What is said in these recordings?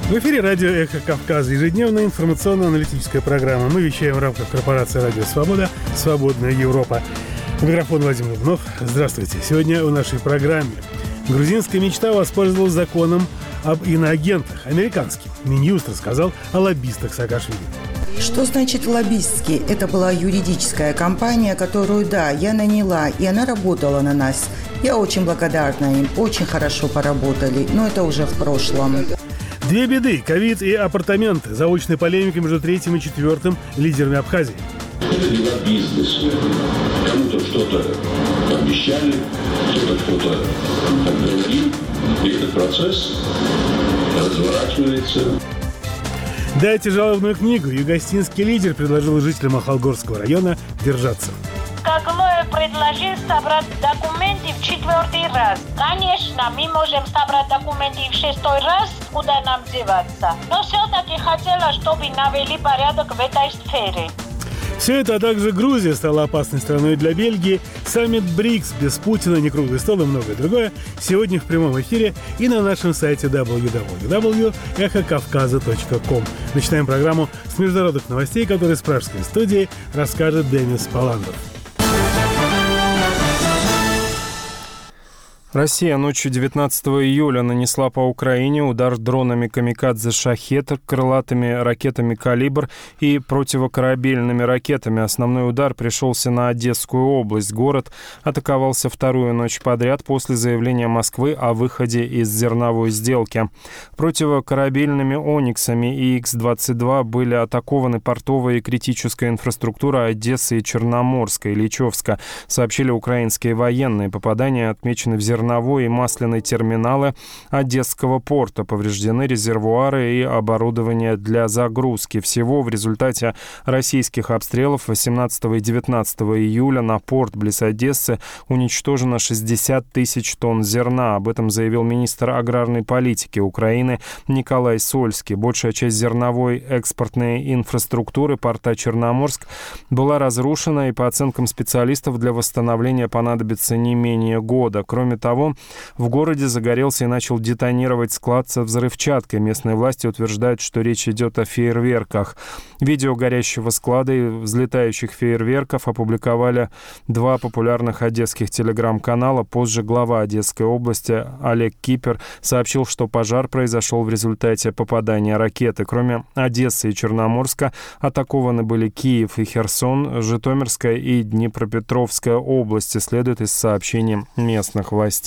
В эфире радио «Эхо Кавказа», ежедневная информационно-аналитическая программа. Мы вещаем в рамках корпорации «Радио Свобода», «Свободная Европа». У микрофона Владимир Лунов. Здравствуйте. Сегодня в нашей программе грузинская мечта воспользовалась законом об иноагентах. Американский Минюст рассказал о лоббистах Саакашвили. Что значит лоббистский? Это была юридическая компания, которую, да, я наняла, и она работала на нас. Я очень благодарна им, очень хорошо поработали, но это уже в прошлом. Две беды – ковид и апартаменты. Заочная полемика между третьим и четвертым лидерами Абхазии. Это дела бизнеса. Кому-то что-то обещали, кто-то что-то говорил, и этот процесс разворачивается. Дайте жалобную книгу. Югостинский лидер предложил жителям Ахалгорского района держаться. Коглоев предложил собрать документы в 4-й раз. Конечно, мы можем собрать документы в 6-й раз, куда нам деваться. Но все-таки хотела, чтобы навели порядок в этой сфере. Все это, а также Грузия стала опасной страной для Бельгии, саммит БРИКС без Путина, не круглый стол и многое другое сегодня в прямом эфире и на нашем сайте www.эхокавказа.ком. Начинаем программу с международных новостей, которые с пражской студии расскажет Денис Паландов. Россия ночью 19 июля нанесла по Украине удар дронами «Камикадзе Шахед», крылатыми ракетами «Калибр» и противокорабельными ракетами. Основной удар пришелся на Одесскую область. Город атаковался вторую ночь подряд после заявления Москвы о выходе из зерновой сделки. Противокорабельными «Ониксами» и Х-22 были атакованы портовая и критическая инфраструктура Одессы и Черноморска, Ильичевска, сообщили украинские военные. Попадания отмечены в зерновой и масляной терминалы Одесского порта. Повреждены резервуары и оборудование для загрузки. Всего в результате российских обстрелов 18 и 19 июля на порт близ Одессы уничтожено 60 тысяч тонн зерна. Об этом заявил министр аграрной политики Украины Николай Сольский. Большая часть зерновой экспортной инфраструктуры порта Черноморск была разрушена, и по оценкам специалистов для восстановления понадобится не менее года. Кроме того, в городе загорелся и начал детонировать склад со взрывчаткой. Местные власти утверждают, что речь идет о фейерверках. Видео горящего склада и взлетающих фейерверков опубликовали два популярных одесских телеграм-канала. Позже глава Одесской области Олег Кипер сообщил, что пожар произошел в результате попадания ракеты. Кроме Одессы и Черноморска атакованы были Киев и Херсон, Житомирская и Днепропетровская области, следует из сообщений местных властей.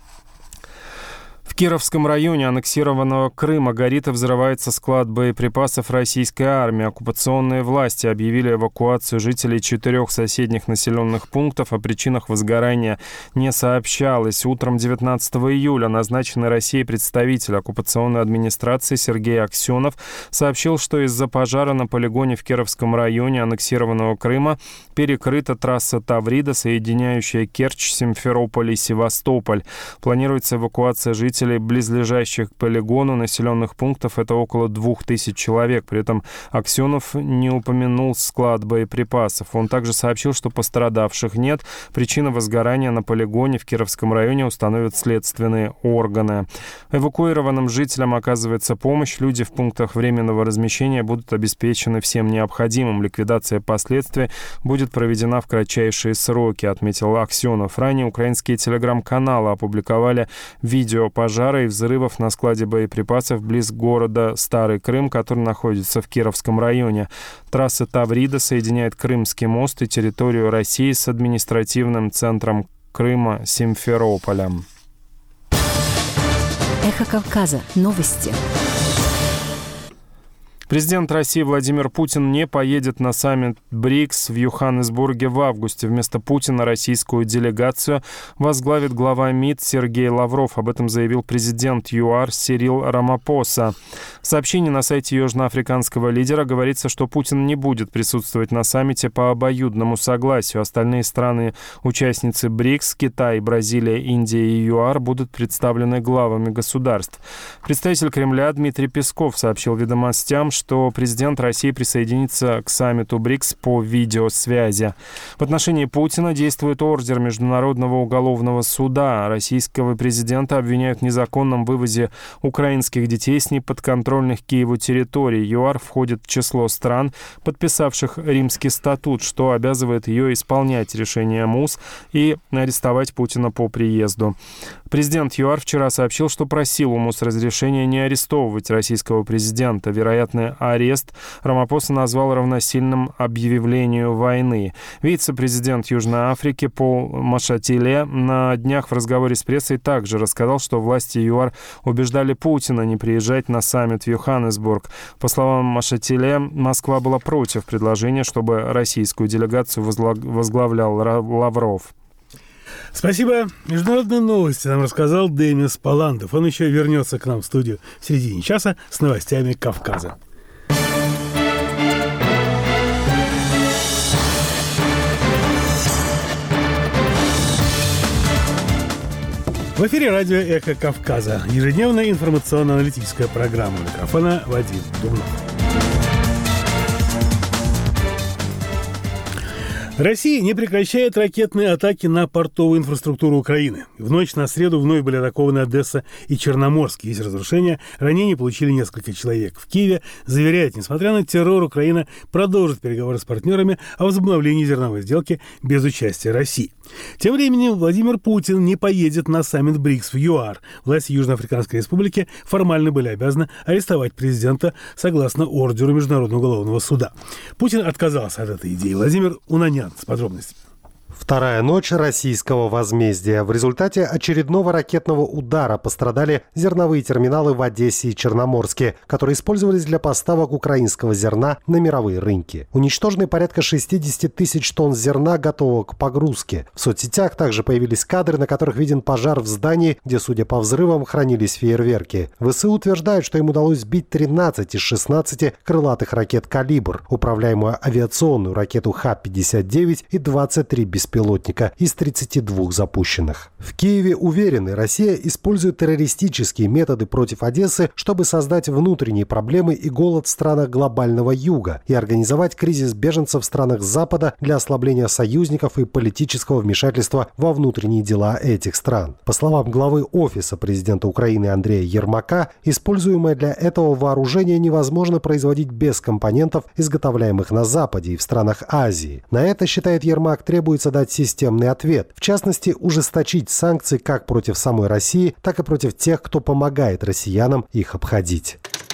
В Кировском районе аннексированного Крыма горит и взрывается склад боеприпасов российской армии. Оккупационные власти объявили эвакуацию жителей 4 соседних населенных пунктов. О причинах возгорания не сообщалось. Утром 19 июля назначенный Россией представитель оккупационной администрации Сергей Аксенов сообщил, что из-за пожара на полигоне в Кировском районе аннексированного Крыма перекрыта трасса Таврида, соединяющая Керчь, Симферополь и Севастополь. Планируется эвакуация жителей близлежащих к полигону населенных пунктов. Это около 2000 человек. При этом Аксенов не упомянул склад боеприпасов. Он также сообщил, что пострадавших нет. Причина возгорания на полигоне в Кировском районе установят следственные органы. Эвакуированным жителям оказывается помощь. Люди в пунктах временного размещения будут обеспечены всем необходимым. Ликвидация последствий будет проведена в кратчайшие сроки, отметил Аксенов. Ранее украинские телеграм-каналы опубликовали видео пожара и взрывов на складе боеприпасов близ города Старый Крым, который находится в Кировском районе. Трасса Таврида соединяет Крымский мост и территорию России с административным центром Крыма Симферополем. Эхо Кавказа. Новости. Президент России Владимир Путин не поедет на саммит БРИКС в Йоханнесбурге в августе. Вместо Путина российскую делегацию возглавит глава МИД Сергей Лавров. Об этом заявил президент ЮАР Сирил Рамапоса. В сообщении на сайте южноафриканского лидера говорится, что Путин не будет присутствовать на саммите по обоюдному согласию. Остальные страны-участницы БРИКС, Китай, Бразилия, Индия и ЮАР будут представлены главами государств. Представитель Кремля Дмитрий Песков сообщил «Ведомостям», что президент России присоединится к саммиту БРИКС по видеосвязи. В отношении Путина действует ордер Международного уголовного суда. Российского президента обвиняют в незаконном вывозе украинских детей с неподконтрольных Киеву территорий. ЮАР входит в число стран, подписавших Римский статут, что обязывает ее исполнять решение МУС и арестовать Путина по приезду. Президент ЮАР вчера сообщил, что просил у МУС разрешения не арестовывать российского президента. Вероятный арест Рамапоса назвал равносильным объявлению войны. Вице-президент Южной Африки Пол Машатиле на днях в разговоре с прессой также рассказал, что власти ЮАР убеждали Путина не приезжать на саммит в Йоханнесбург. По словам Машатиле, Москва была против предложения, чтобы российскую делегацию возглавлял Лавров. Спасибо. Международные новости нам рассказал Демис Паландов. Он еще вернется к нам в студию в середине часа с новостями Кавказа. В эфире радио «Эхо Кавказа». Ежедневная информационно-аналитическая программа. У микрофона Вадим Думнов. Россия не прекращает ракетные атаки на портовую инфраструктуру Украины. В ночь на среду вновь были атакованы Одесса и Черноморск. Есть разрушения, ранения получили несколько человек. В Киеве заверяют, несмотря на террор, Украина продолжит переговоры с партнерами о возобновлении зерновой сделки без участия России. Тем временем Владимир Путин не поедет на саммит БРИКС в ЮАР. Власти Южноафриканской Республики формально были обязаны арестовать президента согласно ордеру Международного уголовного суда. Путин отказался от этой идеи. Владимир Унанян с подробностями. Вторая ночь российского возмездия. В результате очередного ракетного удара пострадали зерновые терминалы в Одессе и Черноморске, которые использовались для поставок украинского зерна на мировые рынки. Уничтожены порядка 60 тысяч тонн зерна, готового к погрузке. В соцсетях также появились кадры, на которых виден пожар в здании, где, судя по взрывам, хранились фейерверки. ВСУ утверждают, что им удалось сбить 13 из 16 крылатых ракет «Калибр», управляемую авиационную ракету Х-59 и 23 беспилотника из 32 запущенных. В Киеве уверены, Россия использует террористические методы против Одессы, чтобы создать внутренние проблемы и голод в странах глобального юга и организовать кризис беженцев в странах Запада для ослабления союзников и политического вмешательства во внутренние дела этих стран. По словам главы Офиса президента Украины Андрея Ермака, используемое для этого вооружение невозможно производить без компонентов, изготовляемых на Западе и в странах Азии. На это, считает Ермак, требуется дать системный ответ. В частности, ужесточить санкции как против самой России, так и против тех, кто помогает россиянам их обходить.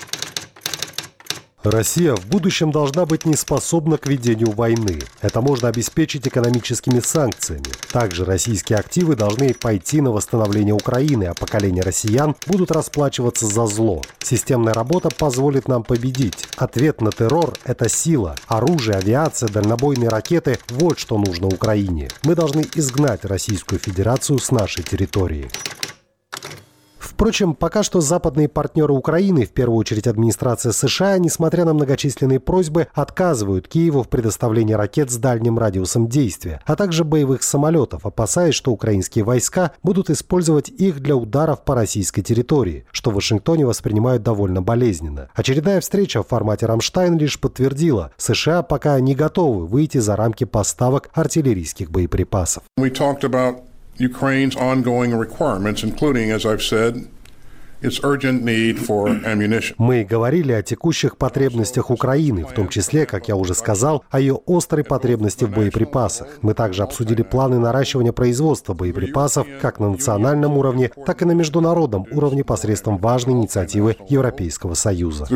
Россия в будущем должна быть неспособна к ведению войны. Это можно обеспечить экономическими санкциями. Также российские активы должны пойти на восстановление Украины, а поколения россиян будут расплачиваться за зло. Системная работа позволит нам победить. Ответ на террор – это сила. Оружие, авиация, дальнобойные ракеты – вот что нужно Украине. Мы должны изгнать Российскую Федерацию с нашей территории. Впрочем, пока что западные партнеры Украины, в первую очередь администрация США, несмотря на многочисленные просьбы, отказывают Киеву в предоставлении ракет с дальним радиусом действия, а также боевых самолетов, опасаясь, что украинские войска будут использовать их для ударов по российской территории, что в Вашингтоне воспринимают довольно болезненно. Очередная встреча в формате «Рамштайн» лишь подтвердила, США пока не готовы выйти за рамки поставок артиллерийских боеприпасов. Ukraine's ongoing requirements, including, as I've said, its urgent need for ammunition. Мы говорили о текущих потребностях Украины, в том числе, как я уже сказал, о ее острой потребности в боеприпасах. Мы также обсудили планы наращивания производства боеприпасов как на национальном уровне, так и на международном уровне посредством важной инициативы Европейского Союза.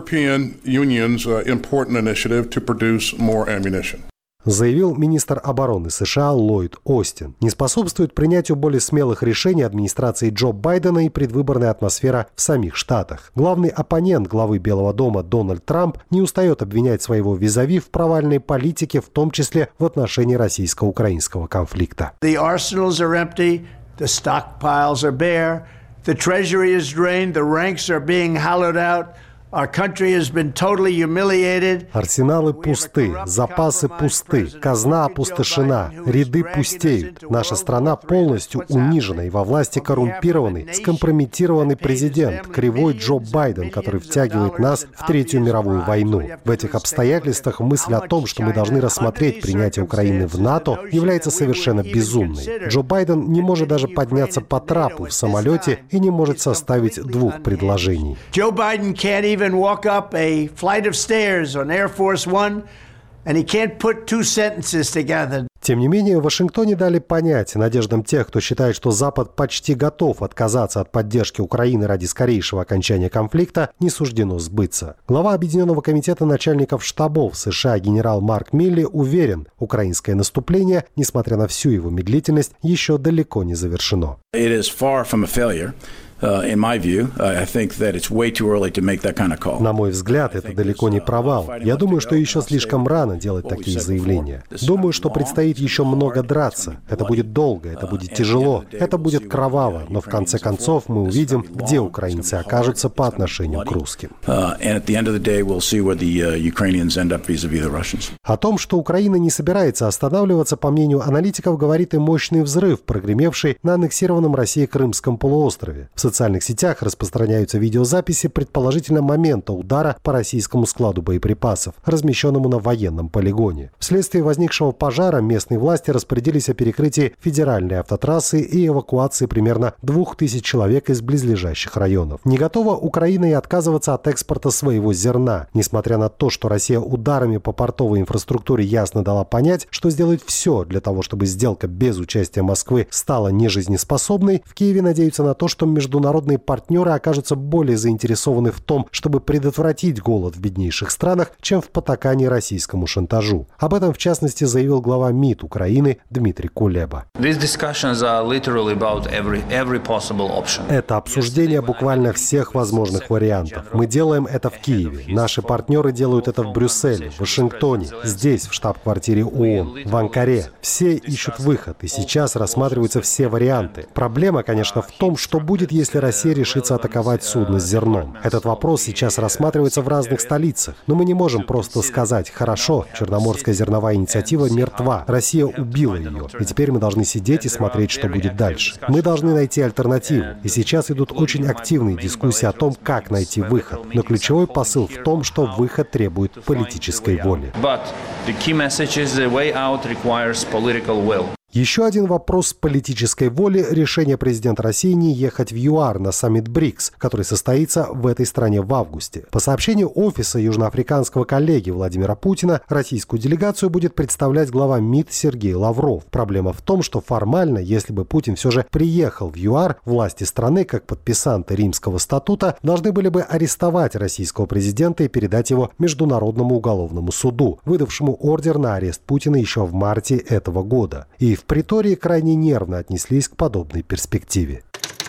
Заявил министр обороны США Ллойд Остин. Не способствует принятию более смелых решений администрации Джо Байдена и предвыборная атмосфера в самих Штатах. Главный оппонент главы Белого дома Дональд Трамп не устает обвинять своего визави в провальной политике, в том числе в отношении российско-украинского конфликта. The arsenals are empty, the stockpiles are bare, the treasury is drained, the ranks are being hollowed out. Our country has been totally humiliated. Арсеналы пусты, запасы пусты, казна опустошена, ряды пустеют. Наша страна полностью унижена, и во власти коррумпированный, скомпрометированный президент, кривой Джо Байден, который втягивает нас в Третью мировую войну. В этих обстоятельствах мысль о том, что мы должны рассмотреть принятие Украины в НАТО, является совершенно безумной. Джо Байден не может даже подняться по трапу в самолете и не может составить двух предложений. Joe Biden can't even walk up a flight of stairs on Air Force One, and he can't put two sentences together. Тем не менее, в Вашингтоне дали понять надеждам тех, кто считает, что Запад почти готов отказаться от поддержки Украины ради скорейшего окончания конфликта, не суждено сбыться. Глава Объединенного комитета начальников штабов США генерал Марк Милли уверен, украинское наступление, несмотря на всю его медлительность, еще далеко не завершено. На мой взгляд, это далеко не провал. Я думаю, что еще слишком рано делать такие заявления. Думаю, что предстоит еще много драться. Это будет долго, это будет тяжело, это будет кроваво, но в конце концов мы увидим, где украинцы окажутся по отношению к русским. О том, что Украина не собирается останавливаться, по мнению аналитиков, говорит и мощный взрыв, прогремевший на аннексированном Россией Крымском полуострове. В социальных сетях распространяются видеозаписи предположительно момента удара по российскому складу боеприпасов, размещенному на военном полигоне. Вследствие возникшего пожара местные власти распорядились о перекрытии федеральной автотрассы и эвакуации примерно 2000 человек из близлежащих районов. Не готова Украина и отказываться от экспорта своего зерна. Несмотря на то, что Россия ударами по портовой инфраструктуре ясно дала понять, что сделает все для того, чтобы сделка без участия Москвы стала нежизнеспособной, в Киеве надеются на то, что международные партнеры окажутся более заинтересованы в том, чтобы предотвратить голод в беднейших странах, чем в потакании российскому шантажу. Об этом, в частности, заявил глава МИД Украины Дмитрий Кулеба. Это обсуждение буквально всех возможных вариантов. Мы делаем это в Киеве. Наши партнеры делают это в Брюсселе, в Вашингтоне, здесь, в штаб-квартире ООН, в Анкаре. Все ищут выход, и сейчас рассматриваются все варианты. Проблема, конечно, в том, что будет, если Россия решится атаковать судно с зерном. Этот вопрос сейчас рассматривается в разных столицах. Но мы не можем просто сказать: хорошо, Черноморская зерновая инициатива мертва, Россия убила ее, и теперь мы должны сидеть и смотреть, что будет дальше. Мы должны найти альтернативу. И сейчас идут очень активные дискуссии о том, как найти выход. Но ключевой посыл в том, что выход требует политической воли. Еще один вопрос политической воли – решение президента России не ехать в ЮАР на саммит БРИКС, который состоится в этой стране в августе. По сообщению офиса южноафриканского коллеги Владимира Путина, российскую делегацию будет представлять глава МИД Сергей Лавров. Проблема в том, что формально, если бы Путин все же приехал в ЮАР, власти страны, как подписанты Римского статута, должны были бы арестовать российского президента и передать его Международному уголовному суду, выдавшему ордер на арест Путина еще в марте этого года. И в Претории крайне нервно отнеслись к подобной перспективе.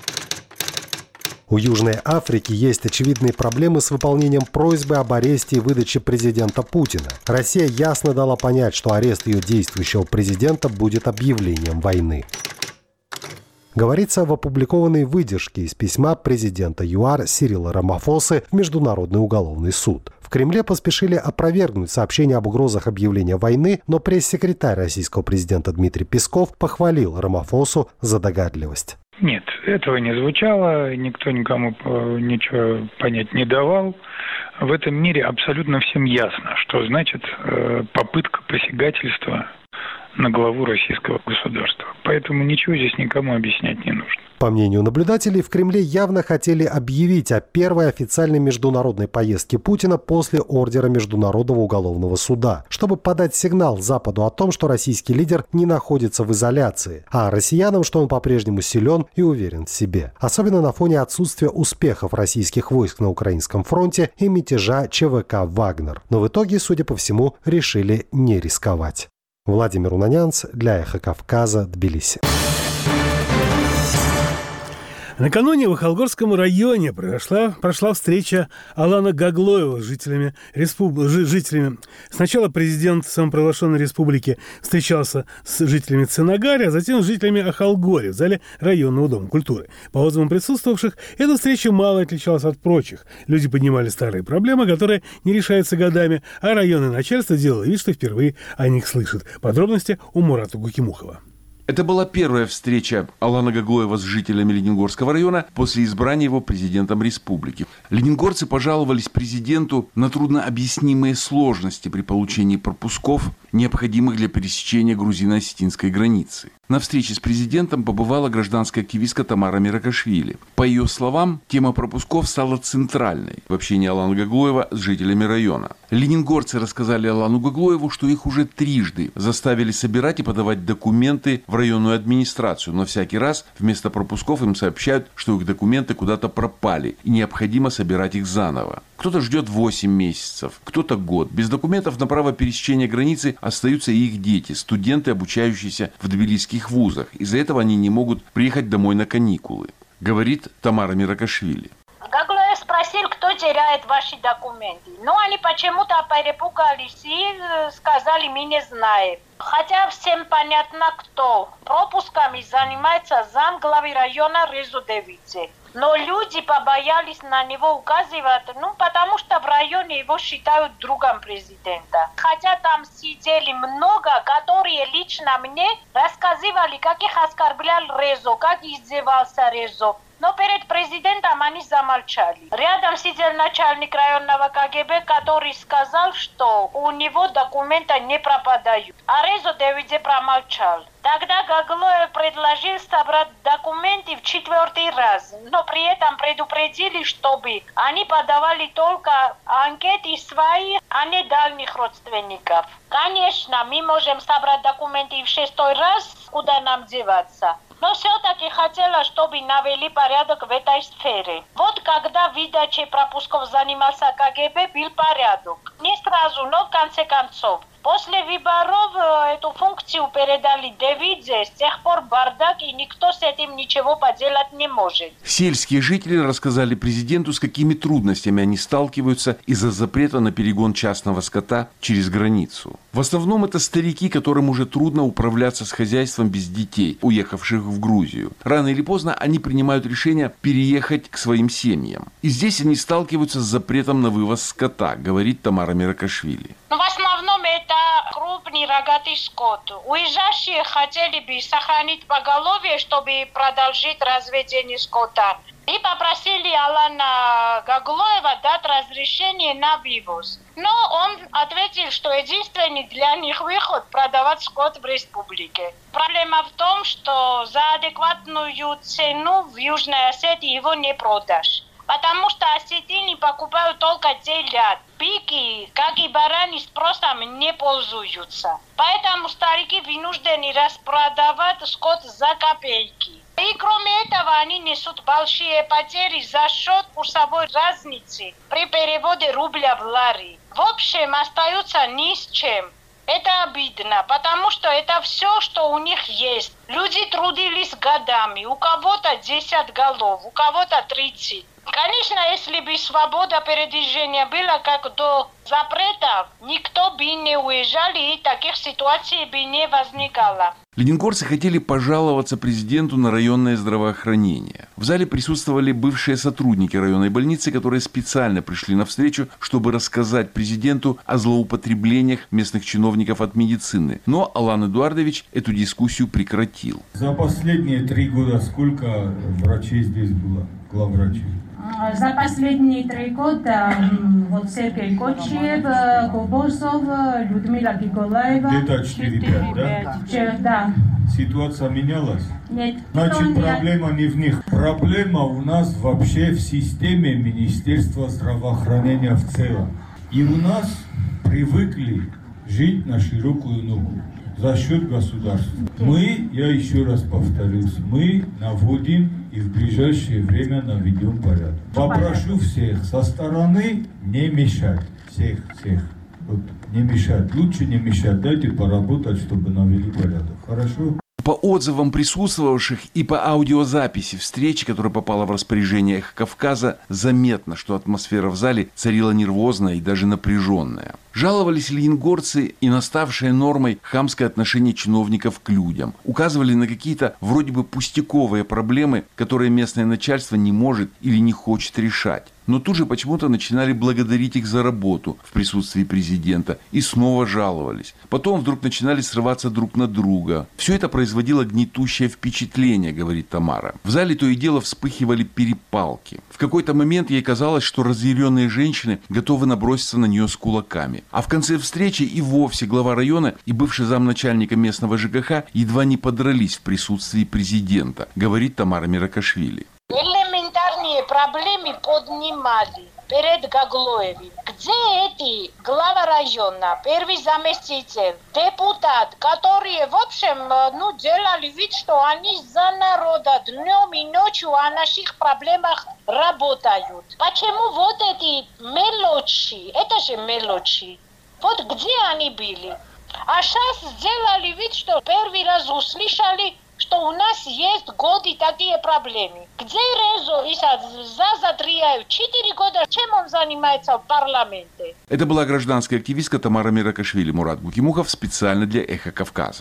У Южной Африки есть очевидные проблемы с выполнением просьбы об аресте и выдаче президента Путина. Россия ясно дала понять, что арест ее действующего президента будет объявлением войны. Говорится в опубликованной выдержке из письма президента ЮАР Сирила Рамафосы в Международный уголовный суд. В Кремле поспешили опровергнуть сообщение об угрозах объявления войны, но пресс-секретарь российского президента Дмитрий Песков похвалил Рамафосу за догадливость. Нет, этого не звучало, никто никому ничего понять не давал. В этом мире абсолютно всем ясно, что значит попытка посягательства на главу российского государства. Поэтому ничего здесь никому объяснять не нужно. По мнению наблюдателей, в Кремле явно хотели объявить о первой официальной международной поездке Путина после ордера Международного уголовного суда, чтобы подать сигнал Западу о том, что российский лидер не находится в изоляции, а россиянам, что он по-прежнему силен и уверен в себе. Особенно на фоне отсутствия успехов российских войск на Украинском фронте и мятежа ЧВК «Вагнер». Но в итоге, судя по всему, решили не рисковать. Владимир Унанянц для «Эхо Кавказа», Тбилиси. Накануне в Ахалгорском районе прошла встреча Алана Гаглоева с жителями. Сначала президент самопровозглашенной республики встречался с жителями Ценагари, а затем с жителями Ахалгори в зале районного дома культуры. По отзывам присутствовавших, эта встреча мало отличалась от прочих. Люди поднимали старые проблемы, которые не решаются годами, а районное начальство делало вид, что впервые о них слышит. Подробности у Мурата Гукимухова. Это была первая встреча Алана Гаглоева с жителями Ленингорского района после избрания его президентом республики. Ленингорцы пожаловались президенту на труднообъяснимые сложности при получении пропусков, необходимых для пересечения грузино-осетинской границы. На встрече с президентом побывала гражданская активистка Тамара Миракашвили. По ее словам, тема пропусков стала центральной в общении Алана Гаглоева с жителями района. Ленингорцы рассказали Алану Гаглоеву, что их уже трижды заставили собирать и подавать документы в районную администрацию, но всякий раз вместо пропусков им сообщают, что их документы куда-то пропали и необходимо собирать их заново. Кто-то ждет 8 месяцев, кто-то год. Без документов на право пересечения границы остаются и их дети, студенты, обучающиеся в тбилисских вузах. Из-за этого они не могут приехать домой на каникулы, говорит Тамара Миракашвили. Гаглоев спросил, кто теряет ваши документы. Но они почему-то перепугались и сказали, мы не знаем. Хотя всем понятно, кто. Пропусками занимается замглавы района Резудевицы. Но люди побоялись на него указывать, потому что в районе его считают другом президента. Хотя там сидели много, которые лично мне рассказывали, как их оскорблял Резо, как издевался Резо. Но перед президентом они замолчали. Рядом сидел начальник районного КГБ, который сказал, что у него документы не пропадают. А Резо Девидзе промолчал. Тогда Гаглоев предложил собрать документы в 4-й раз, но при этом предупредили, чтобы они подавали только анкеты своих, а не дальних родственников. Конечно, мы можем собрать документы в 6-й раз, куда нам деваться. Но все-таки хотела, чтобы навели порядок в этой сфере. Вот когда выдачей пропусков занимался КГБ, был порядок. Не сразу, но в конце концов. После выборов эту функцию передали Девидзе, с тех пор бардак, и никто с этим ничего поделать не может. Сельские жители рассказали президенту, с какими трудностями они сталкиваются из-за запрета на перегон частного скота через границу. В основном это старики, которым уже трудно управляться с хозяйством без детей, уехавших в Грузию. Рано или поздно они принимают решение переехать к своим семьям. И здесь они сталкиваются с запретом на вывоз скота, говорит Тамара Миракашвили. В основном это крупный рогатый скот. Уезжающие хотели бы сохранить поголовье, чтобы продолжить разведение скота. И попросили Алана Гаглоева дать разрешение на вывоз. Но он ответил, что единственный для них выход – продавать скот в республике. Проблема в том, что за адекватную цену в Южной Осетии его не продашь. Потому что осетины покупают только телят. Быки, как и бараны, спросом не пользуются. Поэтому старики вынуждены распродавать скот за копейки. И кроме этого они несут большие потери за счет курсовой разницы при переводе рубля в лари. В общем, остаются ни с чем. Это обидно, потому что это все, что у них есть. Люди трудились годами, у кого-то 10 голов, у кого-то 30. Конечно, если бы свобода передвижения была как до запрета, никто бы не уезжал и таких ситуаций бы не возникало. Ленингорцы хотели пожаловаться президенту на районное здравоохранение. В зале присутствовали бывшие сотрудники районной больницы, которые специально пришли на встречу, чтобы рассказать президенту о злоупотреблениях местных чиновников от медицины. Но Алан Эдуардович эту дискуссию прекратил. За последние 3 года сколько врачей здесь было, главврачей? За последние 3 года вот Сергей Кочиев, Кобозов, Людмила Гиголаева. Где-то 4-5, да? Да. Ситуация менялась? Нет. Значит, проблема не в них. Проблема у нас вообще в системе Министерства здравоохранения в целом. И у нас привыкли жить на широкую ногу за счет государства. Мы, я еще раз повторюсь, мы наводим и в ближайшее время наведем порядок. Попрошу всех со стороны не мешать. Всех. Вот, не мешать. Лучше не мешать. Дайте поработать, чтобы навели порядок. Хорошо? По отзывам присутствовавших и по аудиозаписи встречи, которая попала в распоряжение «Эхо Кавказа», заметно, что атмосфера в зале царила нервозная и даже напряженная. Жаловались ленингорцы и на ставшее нормой хамское отношение чиновников к людям. Указывали на какие-то вроде бы пустяковые проблемы, которые местное начальство не может или не хочет решать. Но тут же почему-то начинали благодарить их за работу в присутствии президента и снова жаловались. Потом вдруг начинали срываться друг на друга. Все это производило гнетущее впечатление, говорит Тамара. В зале то и дело вспыхивали перепалки. В какой-то момент ей казалось, что разъяренные женщины готовы наброситься на нее с кулаками. А в конце встречи и вовсе глава района и бывший замначальника местного ЖКХ едва не подрались в присутствии президента, говорит Тамара Миракашвили. Элементарные проблемы поднимали перед Гаглоевым. Где эти глава района, первый заместитель, депутат, которые, в общем, делали вид, что они за народа днем и ночью о наших проблемах работают. Почему вот эти мелочи, это же мелочи, вот где они были? А сейчас сделали вид, что первый раз услышали, что у нас есть годы такие проблемы. Где Резо и Задрияев 4 года, чем он занимается в парламенте? Это была гражданская активистка Тамара Миракашвили. Мурат Гукимухов специально для «Эхо Кавказа».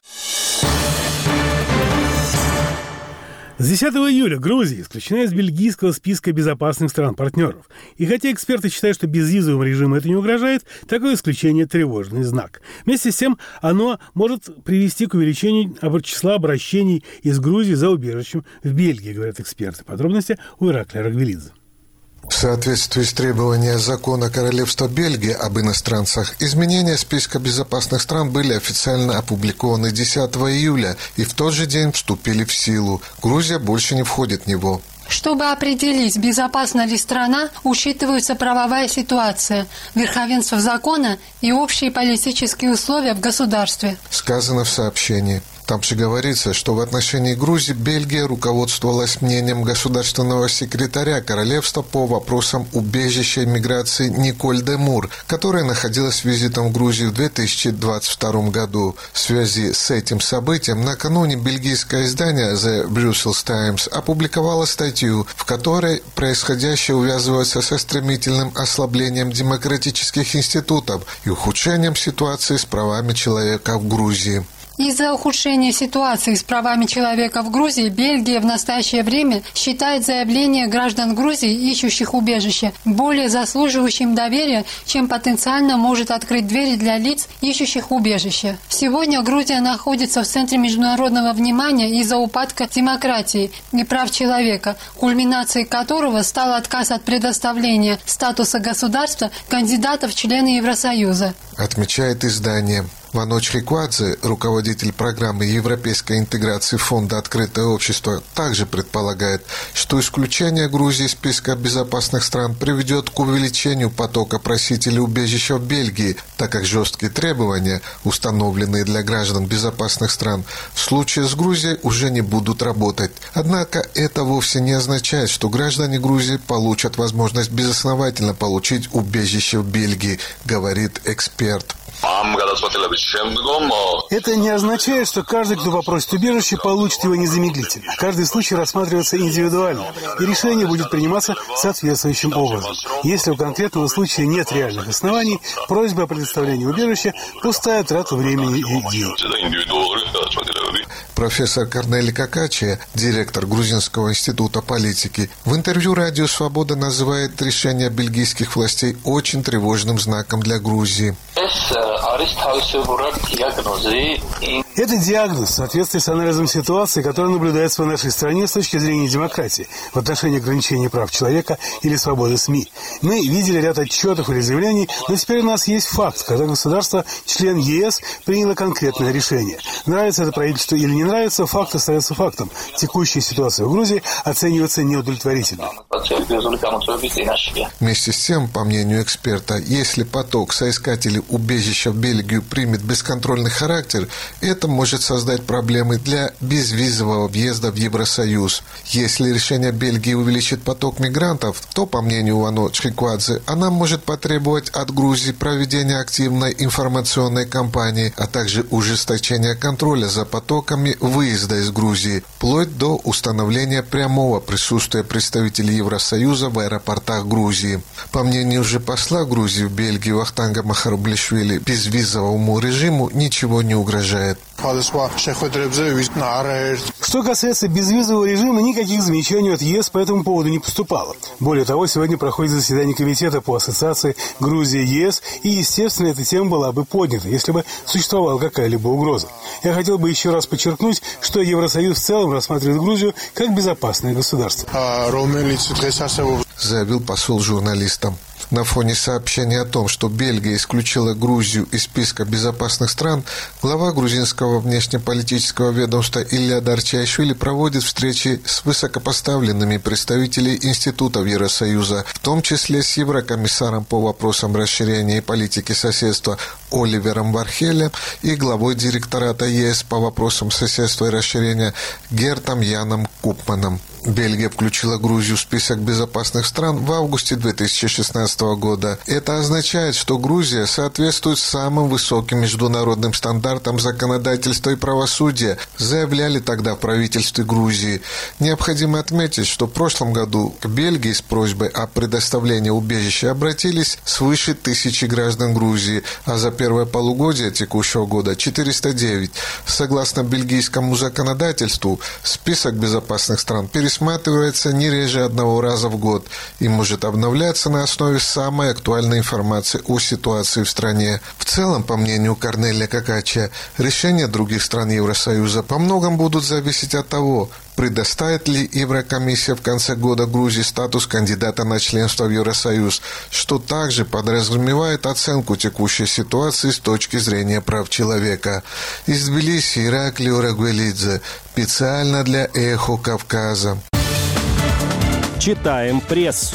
С 10 июля Грузия исключена из бельгийского списка безопасных стран-партнеров. И хотя эксперты считают, что безвизовым режиму это не угрожает, такое исключение – тревожный знак. Вместе с тем, оно может привести к увеличению числа обращений из Грузии за убежищем в Бельгии, говорят эксперты. Подробности у Ираклия Рагвелидзе. В соответствии с требованиями закона Королевства Бельгии об иностранцах, изменения списка безопасных стран были официально опубликованы 10 июля и в тот же день вступили в силу. Грузия больше не входит в него. Чтобы определить, безопасна ли страна, учитываются правовая ситуация, верховенство закона и общие политические условия в государстве. Сказано в сообщении. Там же говорится, что в отношении Грузии Бельгия руководствовалась мнением государственного секретаря королевства по вопросам убежища и миграции Николь де Мур, которая находилась с визитом в Грузии в 2022 году. В связи с этим событием накануне бельгийское издание The Brussels Times опубликовало статью, в которой происходящее увязывается со стремительным ослаблением демократических институтов и ухудшением ситуации с правами человека в Грузии. Из-за ухудшения ситуации с правами человека в Грузии Бельгия в настоящее время считает заявление граждан Грузии, ищущих убежище, более заслуживающим доверия, чем потенциально может открыть двери для лиц, ищущих убежище. Сегодня Грузия находится в центре международного внимания из-за упадка демократии и прав человека, кульминацией которого стал отказ от предоставления статуса государства кандидатов в члены Евросоюза. Отмечает издание. Маноч Риквадзе, руководитель программы европейской интеграции Фонда «Открытое общество», также предполагает, что исключение Грузии из списка безопасных стран приведет к увеличению потока просителей убежища в Бельгии, так как жесткие требования, установленные для граждан безопасных стран, в случае с Грузией уже не будут работать. Однако это вовсе не означает, что граждане Грузии получат возможность безосновательно получить убежище в Бельгии, говорит эксперт. Это не означает, что каждый, кто попросит убежище, получит его незамедлительно. Каждый случай рассматривается индивидуально, и решение будет приниматься соответствующим образом. Если у конкретного случая нет реальных оснований, просьба о предоставлении убежища – пустая трата времени и денег. Профессор Корнели Какачи, директор Грузинского института политики, в интервью «Радио Свобода» называет решение бельгийских властей очень тревожным знаком для Грузии. Это диагноз в соответствии с анализом ситуации, которая наблюдается в нашей стране с точки зрения демократии в отношении ограничения прав человека или свободы СМИ. Мы видели ряд отчетов или заявлений, но теперь у нас есть факт, когда государство, член ЕС, приняло конкретное решение. Нравится это правительству или не нравится, факт остается фактом. Текущая ситуация в Грузии оценивается неудовлетворительно. Вместе с тем, по мнению эксперта, если поток соискателей убежища в Бельгию примет бесконтрольный характер, это может создать проблемы для безвизового въезда в Евросоюз. Если решение Бельгии увеличит поток мигрантов, то, по мнению Вано Чхиквадзе, она может потребовать от Грузии проведения активной информационной кампании, а также ужесточения контроля за потоками выезда из Грузии, вплоть до установления прямого присутствия представителей Евросоюза в аэропортах Грузии. По мнению же посла Грузии в Бельгии Вахтанга Махарублишвили, безвизовому режиму ничего не угрожает. Что касается безвизового режима, никаких замечаний от ЕС по этому поводу не поступало. Более того, сегодня проходит заседание Комитета по ассоциации Грузия-ЕС, и, естественно, эта тема была бы поднята, если бы существовала какая-либо угроза. Я хотел бы еще раз подчеркнуть, что Евросоюз в целом рассматривает Грузию как безопасное государство. Заявил посол журналистам. На фоне сообщения о том, что Бельгия исключила Грузию из списка безопасных стран, глава грузинского внешнеполитического ведомства Илья Дарчаишвили проводит встречи с высокопоставленными представителями институтов Евросоюза, в том числе с еврокомиссаром по вопросам расширения и политики соседства Оливером Вархелем и главой директората ЕС по вопросам соседства и расширения Гертом Яном Купманом. Бельгия включила Грузию в список безопасных стран в августе 2016 года. Это означает, что Грузия соответствует самым высоким международным стандартам законодательства и правосудия, заявляли тогда в правительстве Грузии. Необходимо отметить, что в прошлом году к Бельгии с просьбой о предоставлении убежища обратились свыше 1000 граждан Грузии, а за первое полугодие текущего года 409. Согласно бельгийскому законодательству, список безопасных стран пересматривается не реже одного раза в год и может обновляться на основе самой актуальной информации о ситуации в стране. В целом, по мнению Корнелия Какача, решения других стран Евросоюза по многому будут зависеть от того, предоставит ли Еврокомиссия в конце года Грузии статус кандидата на членство в Евросоюз, что также подразумевает оценку текущей ситуации с точки зрения прав человека. Из Тбилиси Ираклий Рагвелидзе, специально для «Эхо Кавказа». Читаем прессу.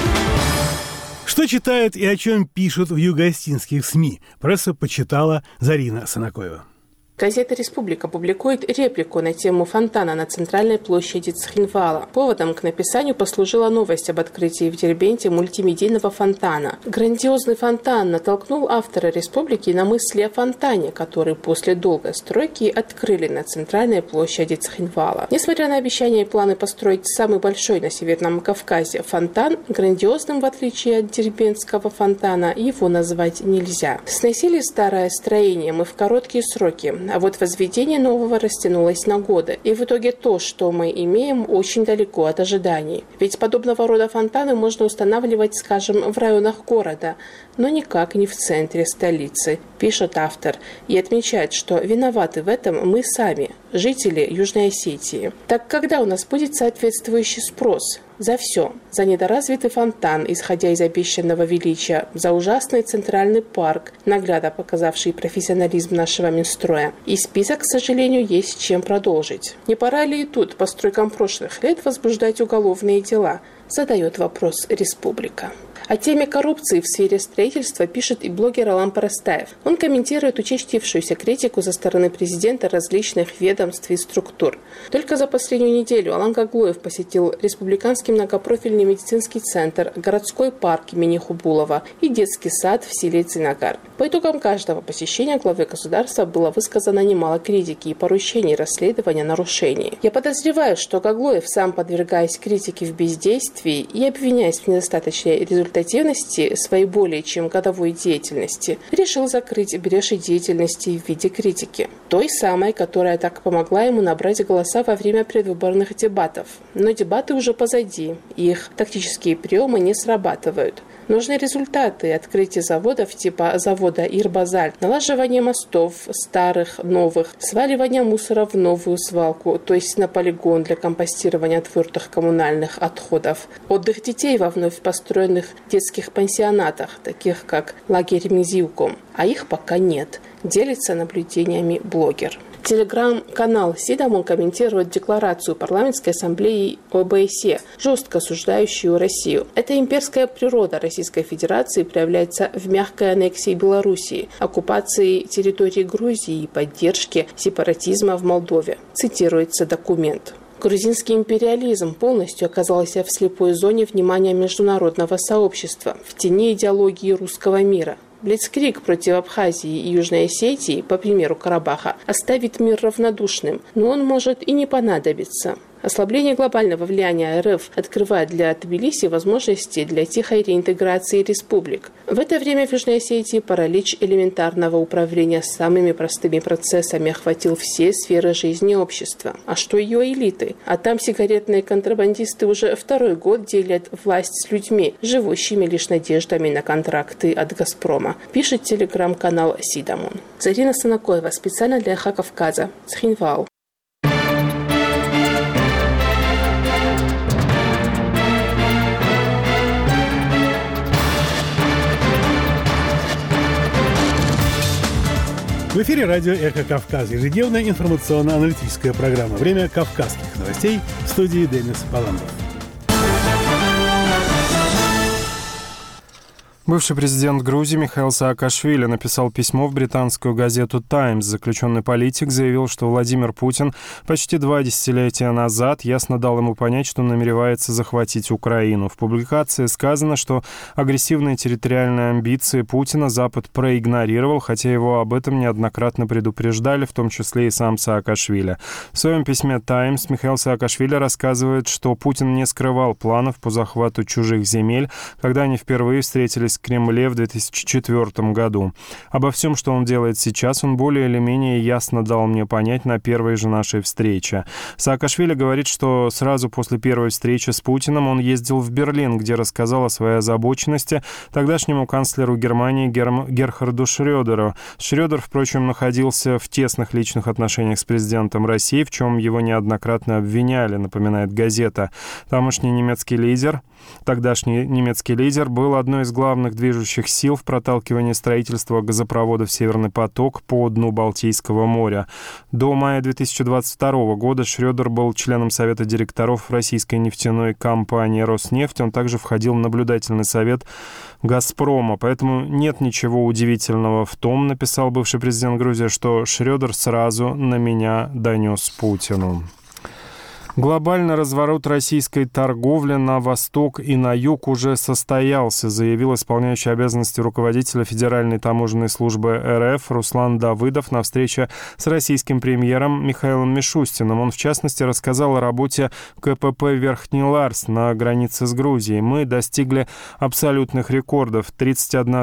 Что читают и о чем пишут в югоостинских СМИ? Пресса почитала Зарина Санакоева. Газета «Республика» публикует реплику на тему фонтана на центральной площади Цхинвала. Поводом к написанию послужила новость об открытии в Дербенте мультимедийного фонтана. Грандиозный фонтан натолкнул автора «Республики» на мысли о фонтане, который после долгой стройки открыли на центральной площади Цхинвала. Несмотря на обещания и планы построить самый большой на Северном Кавказе фонтан, грандиозным, в отличие от дербентского фонтана, его назвать нельзя. Сносили старое строение мы в короткие сроки, а вот возведение нового растянулось на годы. И в итоге то, что мы имеем, очень далеко от ожиданий. Ведь подобного рода фонтаны можно устанавливать, скажем, в районах города, но никак не в центре столицы, пишет автор, и отмечает, что виноваты в этом мы сами, жители Южной Осетии. Так когда у нас будет соответствующий спрос? За все. За недоразвитый фонтан, исходя из обещанного величия, за ужасный центральный парк, наглядно показавший профессионализм нашего Минстроя. И список, к сожалению, есть чем продолжить. Не пора ли и тут постройкам прошлых лет возбуждать уголовные дела? Задает вопрос «Республика». О теме коррупции в сфере строительства пишет и блогер Алан Парастаев. Он комментирует участившуюся критику со стороны президента различных ведомств и структур. Только за последнюю неделю Алан Гаглоев посетил Республиканский многопрофильный медицинский центр, городской парк имени Хубулова и детский сад в селе Цинагар. По итогам каждого посещения главы государства было высказано немало критики и поручений расследования нарушений. Я подозреваю, что Гаглоев, сам подвергаясь критике в бездействии и обвиняясь в недостаточной результативности своей более чем годовой деятельности, решил закрыть бреши деятельности в виде критики. Той самой, которая так помогла ему набрать голоса во время предвыборных дебатов. Но дебаты уже позади, их тактические приемы не срабатывают. Нужны результаты: открытие заводов типа завода Ирбазаль, налаживание мостов старых, новых, сваливание мусора в новую свалку, то есть на полигон для компостирования твердых коммунальных отходов, отдых детей во вновь построенных детских пансионатах, таких как лагерь Мизилком, а их пока нет, делится наблюдениями блогер. Телеграм-канал «Сидамон» комментирует декларацию парламентской ассамблеи ОБСЕ, жестко осуждающую Россию. Эта имперская природа Российской Федерации проявляется в мягкой аннексии Белоруссии, оккупации территории Грузии и поддержке сепаратизма в Молдове. Цитируется документ. Грузинский империализм полностью оказался в слепой зоне внимания международного сообщества, в тени идеологии русского мира. Блицкриг против Абхазии и Южной Осетии, по примеру Карабаха, оставит мир равнодушным, но он может и не понадобиться. Ослабление глобального влияния РФ открывает для Тбилиси возможности для тихой реинтеграции республик. В это время в Южной Осетии паралич элементарного управления самыми простыми процессами охватил все сферы жизни общества. А что ее элиты? А там сигаретные контрабандисты уже второй год делят власть с людьми, живущими лишь надеждами на контракты от «Газпрома», пишет телеграм-канал «Сидамон». Зарина Санакоева специально для «Эхо Кавказа», Цхинвал. В эфире радио «Эхо Кавказ». Ежедневная информационно-аналитическая программа «Время кавказских новостей», в студии Денис Паландов. Бывший президент Грузии Михаил Саакашвили написал письмо в британскую газету «Таймс». Заключенный политик заявил, что Владимир Путин почти 2 десятилетия назад ясно дал ему понять, что намеревается захватить Украину. В публикации сказано, что агрессивные территориальные амбиции Путина Запад проигнорировал, хотя его об этом неоднократно предупреждали, в том числе и сам Саакашвили. В своем письме «Таймс» Михаил Саакашвили рассказывает, что Путин не скрывал планов по захвату чужих земель, когда они впервые встретились в Кремле в 2004 году. Обо всем, что он делает сейчас, он более или менее ясно дал мне понять на первой же нашей встрече. Саакашвили говорит, что сразу после первой встречи с Путиным он ездил в Берлин, где рассказал о своей озабоченности тогдашнему канцлеру Германии Герхарду Шрёдеру. Шрёдер, впрочем, находился в тесных личных отношениях с президентом России, в чем его неоднократно обвиняли, напоминает газета. Тогдашний немецкий лидер был одной из главных движущих сил в проталкивании строительства газопроводов «Северный поток» по дну Балтийского моря. До мая 2022 года Шрёдер был членом Совета директоров российской нефтяной компании «Роснефть». Он также входил в наблюдательный совет «Газпрома». Поэтому нет ничего удивительного в том, написал бывший президент Грузии, что Шрёдер сразу на меня донес Путину. Глобальный разворот российской торговли на восток и на юг уже состоялся, заявил исполняющий обязанности руководителя Федеральной таможенной службы РФ Руслан Давыдов на встрече с российским премьером Михаилом Мишустиным. Он, в частности, рассказал о работе КПП Верхний Ларс на границе с Грузией. Мы достигли абсолютных рекордов. 31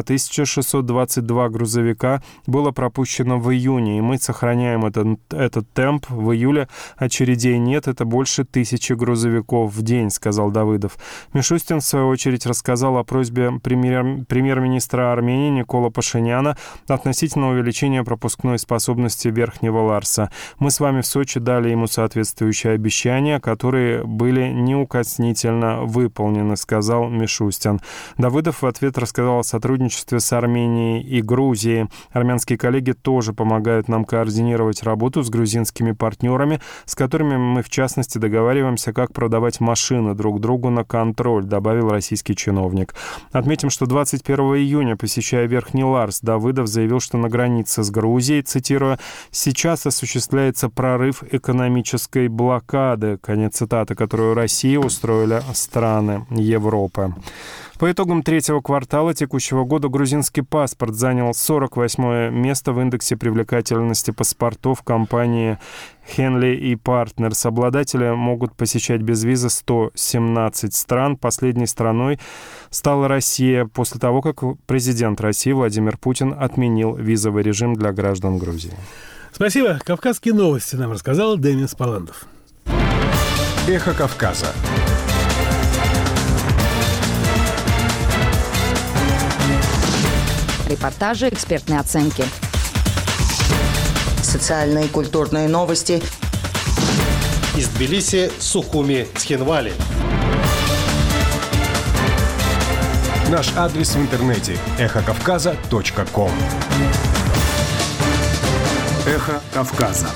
622 грузовика было пропущено в июне, и мы сохраняем этот темп. В июле очередей нет, это больше 1000 грузовиков в день, сказал Давыдов. Мишустин, в свою очередь, рассказал о просьбе премьер-министра Армении Никола Пашиняна относительно увеличения пропускной способности Верхнего Ларса. Мы с вами в Сочи дали ему соответствующие обещания, которые были неукоснительно выполнены, сказал Мишустин. Давыдов в ответ рассказал о сотрудничестве с Арменией и Грузией. Армянские коллеги тоже помогают нам координировать работу с грузинскими партнерами, с которыми мы, в частности, договариваемся, как продавать машины друг другу на контроль, добавил российский чиновник. Отметим, что 21 июня, посещая Верхний Ларс, Давыдов заявил, что на границе с Грузией, цитирую, «сейчас осуществляется прорыв экономической блокады», конец цитаты, которую Россия устроили страны Европы. По итогам третьего квартала текущего года грузинский паспорт занял 48-е место в индексе привлекательности паспортов компании Henley и Partners. Обладатели могут посещать без визы 117 стран. Последней страной стала Россия после того, как президент России Владимир Путин отменил визовый режим для граждан Грузии. Спасибо. Кавказские новости нам рассказал Денис Паландов. Эхо Кавказа. Репортажи, экспертные оценки. Социальные и культурные новости. Из Тбилиси, Сухуми, Цхинвали. Наш адрес в интернете – эхокавказа.ком. Эхо Кавказа.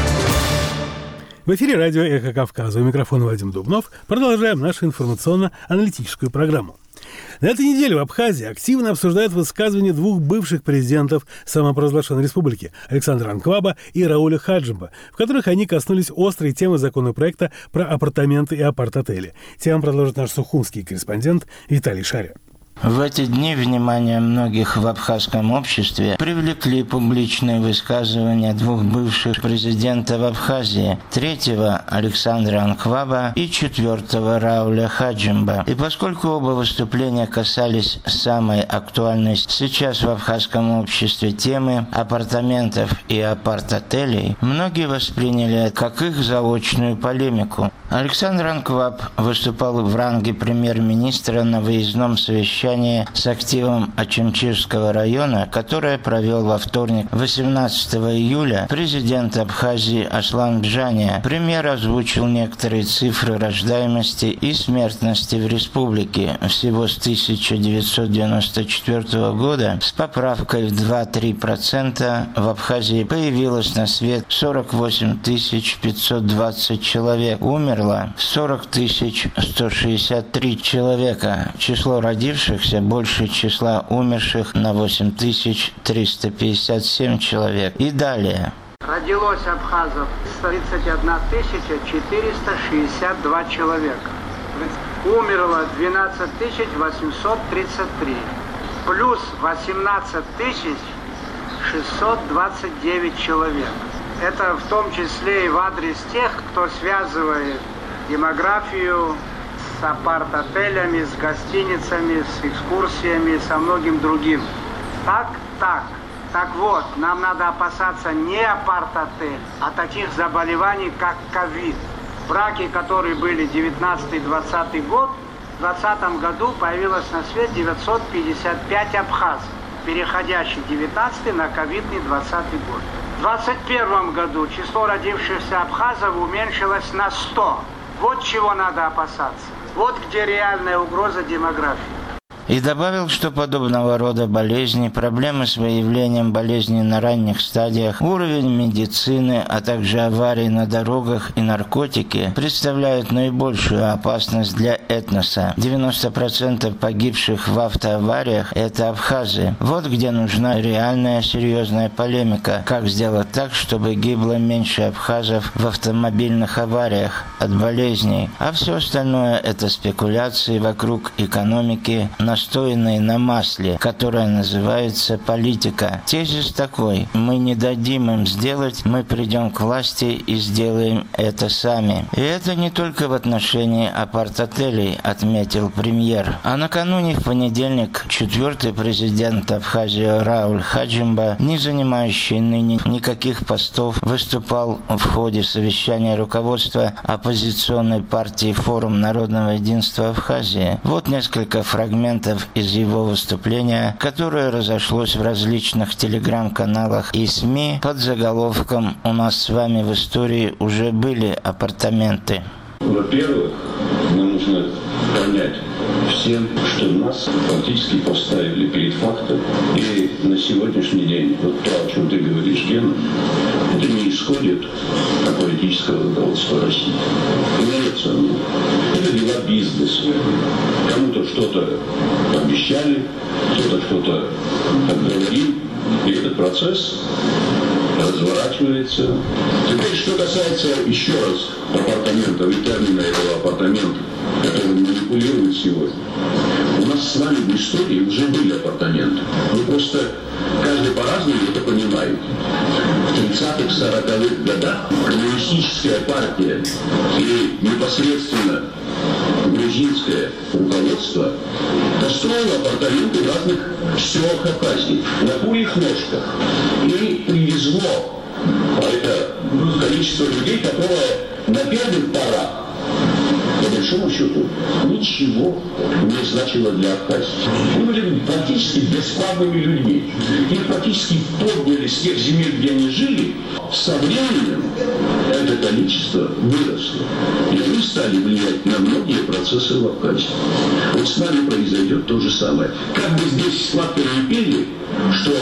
В эфире радио «Эхо Кавказа». У микрофона Вадим Дубнов. Продолжаем нашу информационно-аналитическую программу. На этой неделе в Абхазии активно обсуждают высказывания двух бывших президентов самопровозглашенной республики Александра Анкваба и Рауля Хаджимба, в которых они коснулись острой темы законопроекта про апартаменты и апарт-отели. Тему продолжит наш сухумский корреспондент Виталий Шаря. В эти дни внимание многих в абхазском обществе привлекли публичные высказывания двух бывших президентов Абхазии, третьего Александра Анкваба и четвертого Рауля Хаджимба. И поскольку оба выступления касались самой актуальной сейчас в абхазском обществе темы апартаментов и апарт-отелей, многие восприняли как их заочную полемику. Александр Анкваб выступал в ранге премьер-министра на выездном совещании с активом Очимчирского района, которое провел во вторник, 18 июля, президент Абхазии Аслан Бжания. Премьер озвучил некоторые цифры рождаемости и смертности в республике. Всего с 1994 года с поправкой в 2-3% в Абхазии появилось на свет 48 520 человек. Умерло 40 163 человека. Число родившихся больше числа умерших на 8357 человек. И далее. Родилось абхазов 31 462 человека. Умерло 12 833. Плюс 18 629 человек. Это в том числе и в адрес тех, кто связывает демографию с апарт-отелями, с гостиницами, с экскурсиями, со многим другим. Так вот, нам надо опасаться не апарт-отель, а таких заболеваний, как ковид. Браки, которые были 19-20 год, в 2020 году появилось на свет 955 абхазов, переходящих 19 на ковидный 20 год. В 2021 году число родившихся абхазов уменьшилось на 100. Вот чего надо опасаться. Вот где реальная угроза демографии. И добавил, что подобного рода болезни, проблемы с выявлением болезней на ранних стадиях, уровень медицины, а также аварии на дорогах и наркотики представляют наибольшую опасность для этноса. 90% погибших в автоавариях – это абхазы. Вот где нужна реальная серьезная полемика. Как сделать так, чтобы гибло меньше абхазов в автомобильных авариях от болезней. А все остальное – это спекуляции вокруг экономики, настоянной на масле, которая называется политика. Тезис такой: мы не дадим им сделать, мы придем к власти и сделаем это сами. И это не только в отношении апарт-отелей, отметил премьер. А накануне в понедельник четвертый президент Абхазии Рауль Хаджимба, не занимающий ныне никаких постов, выступал в ходе совещания руководства оппозиционной партии «Форум народного единства Абхазии». Вот несколько фрагментов из его выступления, которое разошлось в различных телеграм-каналах и СМИ под заголовком «У нас с вами в истории уже были апартаменты». Во-первых, нам нужно понять всем, что нас фактически поставили перед фактом. И на сегодняшний день, вот то, о чем ты говоришь, Гена, это не исходит от политического руководства России. Имеется оно. Это дела бизнеса. Кому-то что-то обещали, кто-то что-то отговорил, и этот процесс разворачивается. Теперь, что касается еще раз апартаментов и термина этого апартамента, который манипулируют сегодня. У нас с вами в истории уже были апартаменты. Вы просто каждый по-разному это понимаете. В 30-х, 40-х годах коммунистическая партия и непосредственно грузинское руководство построило апартаменты в разных селах Абхазии на курьих ножках. И привезло это количество людей, которое на первых порах, по большому счету, ничего не значило для Абхазии. Мы были практически бесславными людьми. Их практически подняли с тех земель, где они жили. Со временем это количество выросло. И мы стали влиять на многие процессы в Абхазии. Вот с нами произойдет то же самое. Как бы здесь сладко не пели, что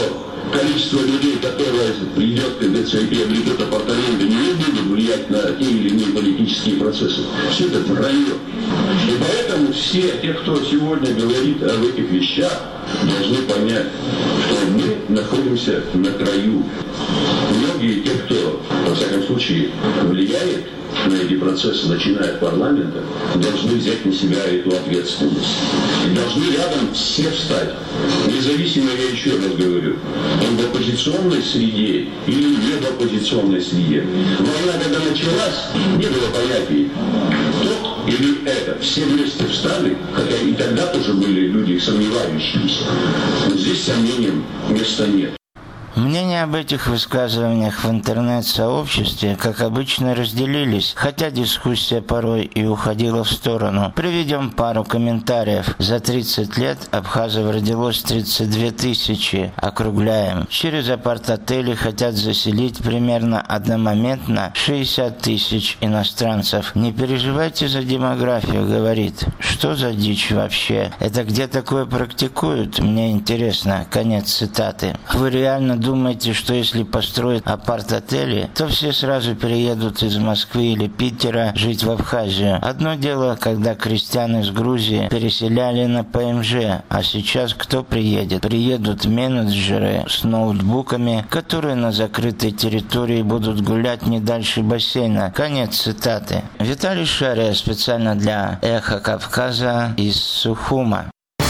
количество людей, которое придет, как говорится, и приобретет апартаменты, не будет влиять на те или иные политические процессы. Все это вранье. И поэтому все те, кто сегодня говорит об этих вещах, должны понять, что мы находимся на краю. Многие те, кто, во всяком случае, влияет на эти процессы, начиная от парламента, должны взять на себя эту ответственность. И должны рядом все встать. Независимо, я еще раз говорю, он в оппозиционной среде или не в оппозиционной среде. Война, когда началась, не было понятий тот или это. Все вместе встали, хотя и тогда тоже были люди сомневающиеся. Но здесь сомнениям места нет. Мнения об этих высказываниях в интернет-сообществе, как обычно, разделились, хотя дискуссия порой и уходила в сторону. Приведем пару комментариев. За 30 лет абхазов родилось 32 тысячи, округляем. Через апарт-отели хотят заселить примерно одномоментно 60 тысяч иностранцев. Не переживайте за демографию, говорит. Что за дичь вообще? Это где такое практикуют? Мне интересно. Конец цитаты. Вы реально думаете, что если построят апарт-отели, то все сразу переедут из Москвы или Питера жить в Абхазию? Одно дело, когда крестьян из Грузии переселяли на ПМЖ, а сейчас кто приедет? Приедут менеджеры с ноутбуками, которые на закрытой территории будут гулять не дальше бассейна. Конец цитаты. Виталий Шария специально для «Эхо Кавказа» из Сухума.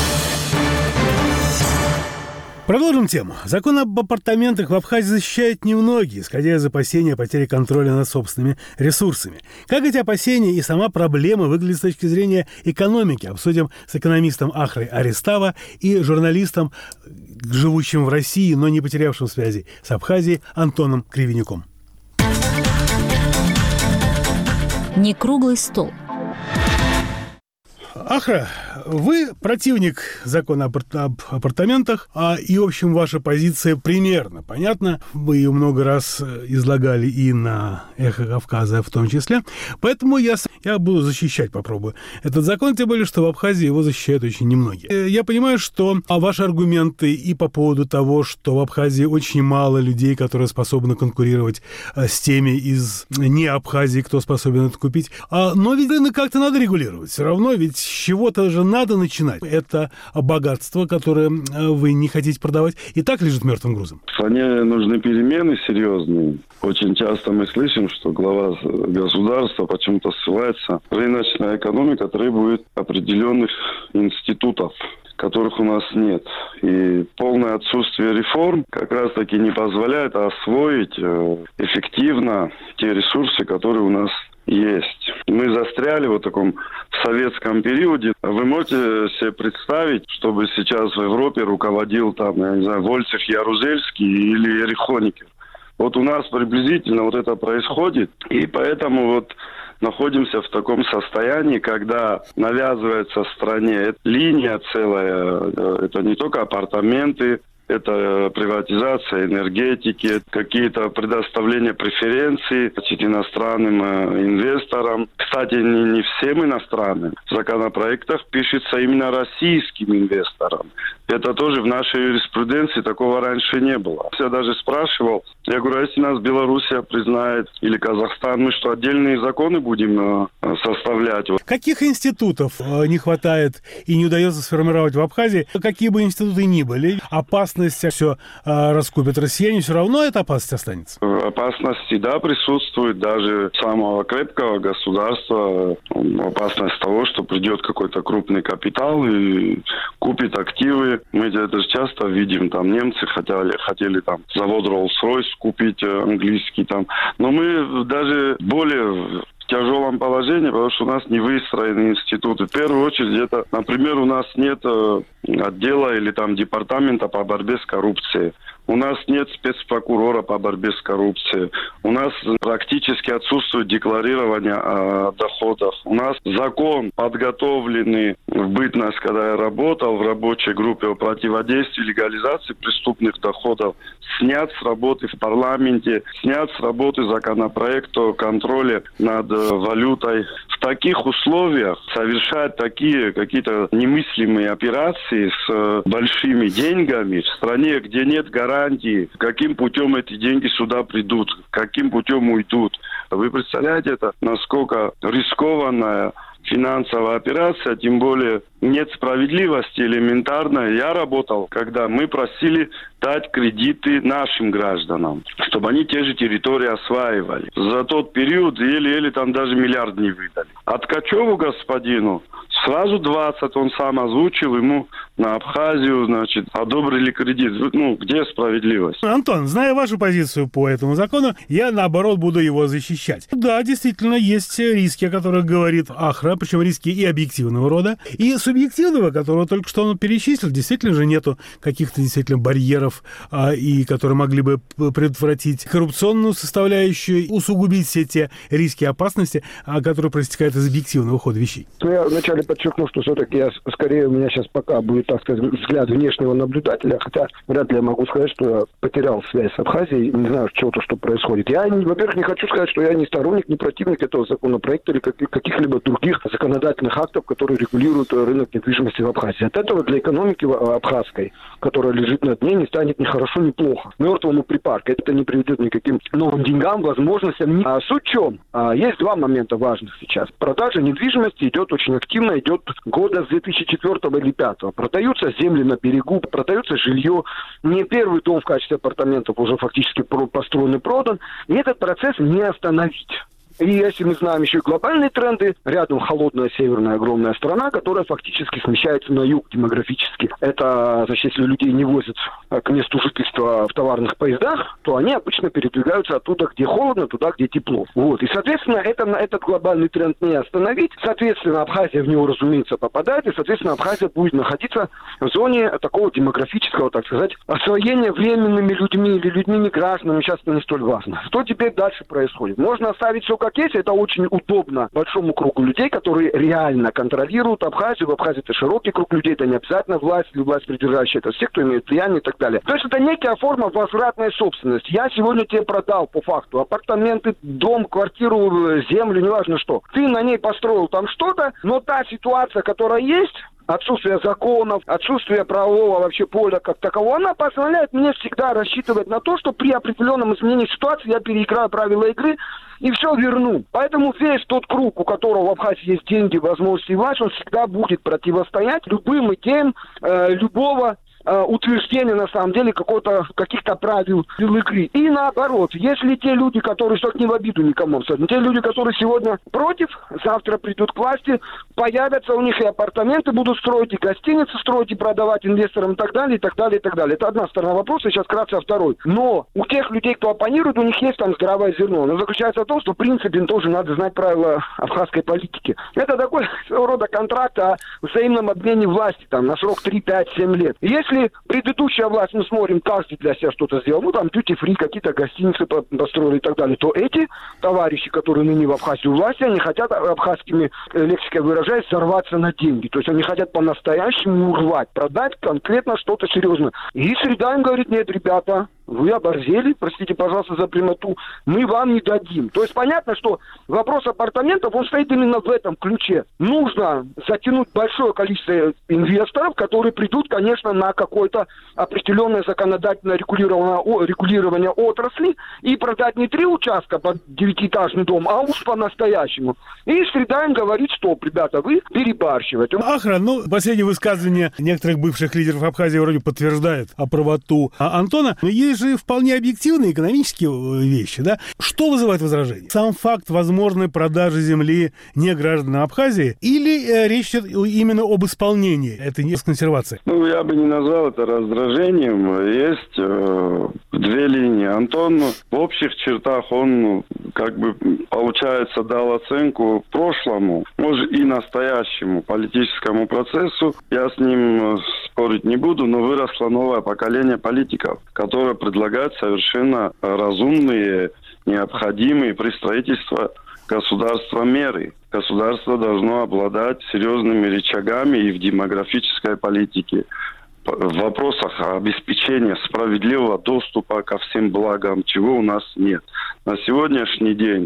Продолжим тему. Закон об апартаментах в Абхазии защищает немногие, исходя из опасения потери контроля над собственными ресурсами. Как эти опасения и сама проблема выглядят с точки зрения экономики, обсудим с экономистом Ахрой Аристава и журналистом, живущим в России, но не потерявшим связи с Абхазией, Антоном Кривенюком. Не круглый стол. Ахра, вы противник закона об апартаментах, и, в общем, ваша позиция примерно понятна. Вы ее много раз излагали и на «Эхо Кавказа» в том числе. Поэтому я буду защищать, попробую этот закон, тем более, что в Абхазии его защищают очень немногие. Я понимаю, что ваши аргументы и по поводу того, что в Абхазии очень мало людей, которые способны конкурировать с теми из не Абхазии, кто способен это купить. Но ведь рынок как-то надо регулировать. Все равно ведь с чего-то же надо начинать. Это богатство, которое вы не хотите продавать, и так лежит мертвым грузом. В стране нужны перемены серьезные. Очень часто мы слышим, что глава государства почему-то ссылается. Рыночная экономика требует определенных институтов, которых у нас нет. И полное отсутствие реформ как раз-таки не позволяет освоить эффективно те ресурсы, которые у нас есть. Мы застряли в таком советском периоде. Вы можете себе представить, чтобы сейчас в Европе руководил там, я не знаю, Вольцех Ярузельский или Эрих Хоникер? Вот у нас приблизительно вот это происходит, и поэтому вот находимся в таком состоянии, когда навязывается стране линия целая, это не только апартаменты, это приватизация энергетики, какие-то предоставления преференций иностранным инвесторам. Кстати, не всем иностранным. В законопроектах пишется именно российским инвесторам. Это тоже в нашей юриспруденции такого раньше не было. Я даже спрашивал, я говорю, а если нас Белоруссия признает или Казахстан, мы что, отдельные законы будем составлять? Каких институтов не хватает и не удается сформировать в Абхазии? Какие бы институты ни были, опасность все раскупят россияне, все равно эта опасность останется? Опасность, да, присутствует даже самого крепкого государства. Опасность того, что придет какой-то крупный капитал и купит активы. Мы это часто видим, там немцы хотели там завод Rolls-Royce купить английский там. Но мы даже более в тяжелом положении, потому что у нас не выстроены институты. В первую очередь, это, например, у нас нет отдела или там департамента по борьбе с коррупцией. У нас нет спецпрокурора по борьбе с коррупцией. У нас практически отсутствует декларирование доходов. У нас закон, подготовленный в бытность, когда я работал в рабочей группе о противодействии легализации преступных доходов, снят с работы в парламенте, снят с работы законопроект о контроле над валютой в таких условиях совершать такие какие-то немыслимые операции с большими деньгами в стране, где нет гарантии, каким путем эти деньги сюда придут, каким путем уйдут. Вы представляете, это насколько рискованная финансовая операция, тем более нет справедливости элементарной. Я работал, когда мы просили дать кредиты нашим гражданам, чтобы они те же территории осваивали. За тот период еле-еле там даже миллиард не выдали. А Ткачеву господину сразу 20 он сам озвучил, ему на Абхазию, значит, одобрили кредит. Ну, где справедливость? Антон, зная вашу позицию по этому закону, я, наоборот, буду его защищать. Да, действительно, есть риски, о которых говорит Ахра, причем риски и объективного рода, и субъективного, которого только что он перечислил. Действительно же нету каких-то действительно барьеров, и которые могли бы предотвратить коррупционную составляющую, усугубить все те риски и опасности, которые проистекают из объективного хода вещей. Я вначале подчеркну, что все-таки скорее у меня сейчас пока будет, так сказать, взгляд внешнего наблюдателя, хотя вряд ли я могу сказать, что я потерял связь с Абхазией, не знаю чего-то, что происходит. Я, во-первых, не хочу сказать, что я не сторонник, не противник этого законопроекта или каких-либо других законодательных актов, которые регулируют рынок недвижимости в Абхазии. От этого для экономики абхазской, которая лежит на дне, не станет ни хорошо, ни плохо. Мертвому припарка. Это не приведет ни к каким новым деньгам, возможностям. А суть в чем? Есть два момента важных сейчас. Продажа недвижимости идет очень активно, идет года с 2004 или 2005. Продаются земли на берегу, продается жилье. Не первый дом в качестве апартаментов уже фактически построен и продан. И этот процесс не остановить. И если мы знаем еще и глобальные тренды, рядом холодная северная огромная страна, которая фактически смещается на юг демографически. Это, значит, если людей не возят к месту жительства в товарных поездах, то они обычно передвигаются оттуда, где холодно, туда, где тепло. Вот. И, соответственно, этот глобальный тренд не остановить. Соответственно, Абхазия в него, разумеется, попадает. И, соответственно, Абхазия будет находиться в зоне такого демографического, так сказать, освоения временными людьми или людьми не гражданами. Сейчас это не столь важно. Что теперь дальше происходит? Можно оставить все как есть, это очень удобно большому кругу людей, которые реально контролируют Абхазию. В Абхазии это широкий круг людей, это не обязательно власть или власть придержащая, это все, кто имеет влияние и так далее. То есть это некая форма возвратной собственности. Я сегодня тебе продал по факту апартаменты, дом, квартиру, землю, неважно что. Ты на ней построил там что-то, но та ситуация, которая есть, отсутствие законов, отсутствие правового вообще поля как такового, она позволяет мне всегда рассчитывать на то, что при определенном изменении ситуации я переиграю правила игры и все верну. Поэтому весь тот круг, у которого в Абхазии есть деньги, возможности и власть, он всегда будет противостоять любым идеям любого утверждение, на самом деле, каких-то правил игры. И наоборот, если те люди, которые, что не в обиду никому абсолютно, те люди, которые сегодня против, завтра придут к власти, появятся у них и апартаменты будут строить, и гостиницы строить, и продавать инвесторам и так далее, и так далее, и так далее. Это одна сторона вопроса, сейчас вкратце второй. Но у тех людей, кто оппонирует, у них есть там здравое зерно. Но заключается в том, что в принципе тоже надо знать правила абхазской политики. Это такой своего рода контракт о взаимном обмене власти там на срок 3, 5, 7 лет. Если предыдущая власть, мы смотрим, каждый для себя что-то сделал, там duty-free, какие-то гостиницы построили и так далее, то эти товарищи, которые ныне в Абхазии у власти, они хотят абхазскими лексикой выражаясь, сорваться на деньги. То есть они хотят по-настоящему урвать, продать конкретно что-то серьезное. И среда им говорит: нет, ребята, вы оборзели, простите, пожалуйста, за прямоту, мы вам не дадим. То есть понятно, что вопрос апартаментов, он стоит именно в этом ключе. Нужно затянуть большое количество инвесторов, которые придут, конечно, на какое-то определенное законодательное регулирование отрасли и продать не 3 участка под 9-этажный дом, а уж по-настоящему. И среда им говорит: стоп, ребята, вы перебарщиваете. Ахра, последнее высказывание некоторых бывших лидеров Абхазии вроде подтверждает правоту Антона, но есть же вполне объективные экономические вещи, да? Что вызывает возражение? Сам факт возможной продажи земли не гражданам Абхазии или речь идет именно об исполнении этой консервации? Я бы не назвал это раздражением. Есть 2 линии. Антон в общих чертах, он получается дал оценку прошлому, может и настоящему политическому процессу. Я с ним спорить не буду, но выросло новое поколение политиков, которое предлагает совершенно разумные, необходимые при строительстве государства меры. Государство должно обладать серьезными рычагами и в демографической политике, в вопросах обеспечения справедливого доступа ко всем благам, чего у нас нет. На сегодняшний день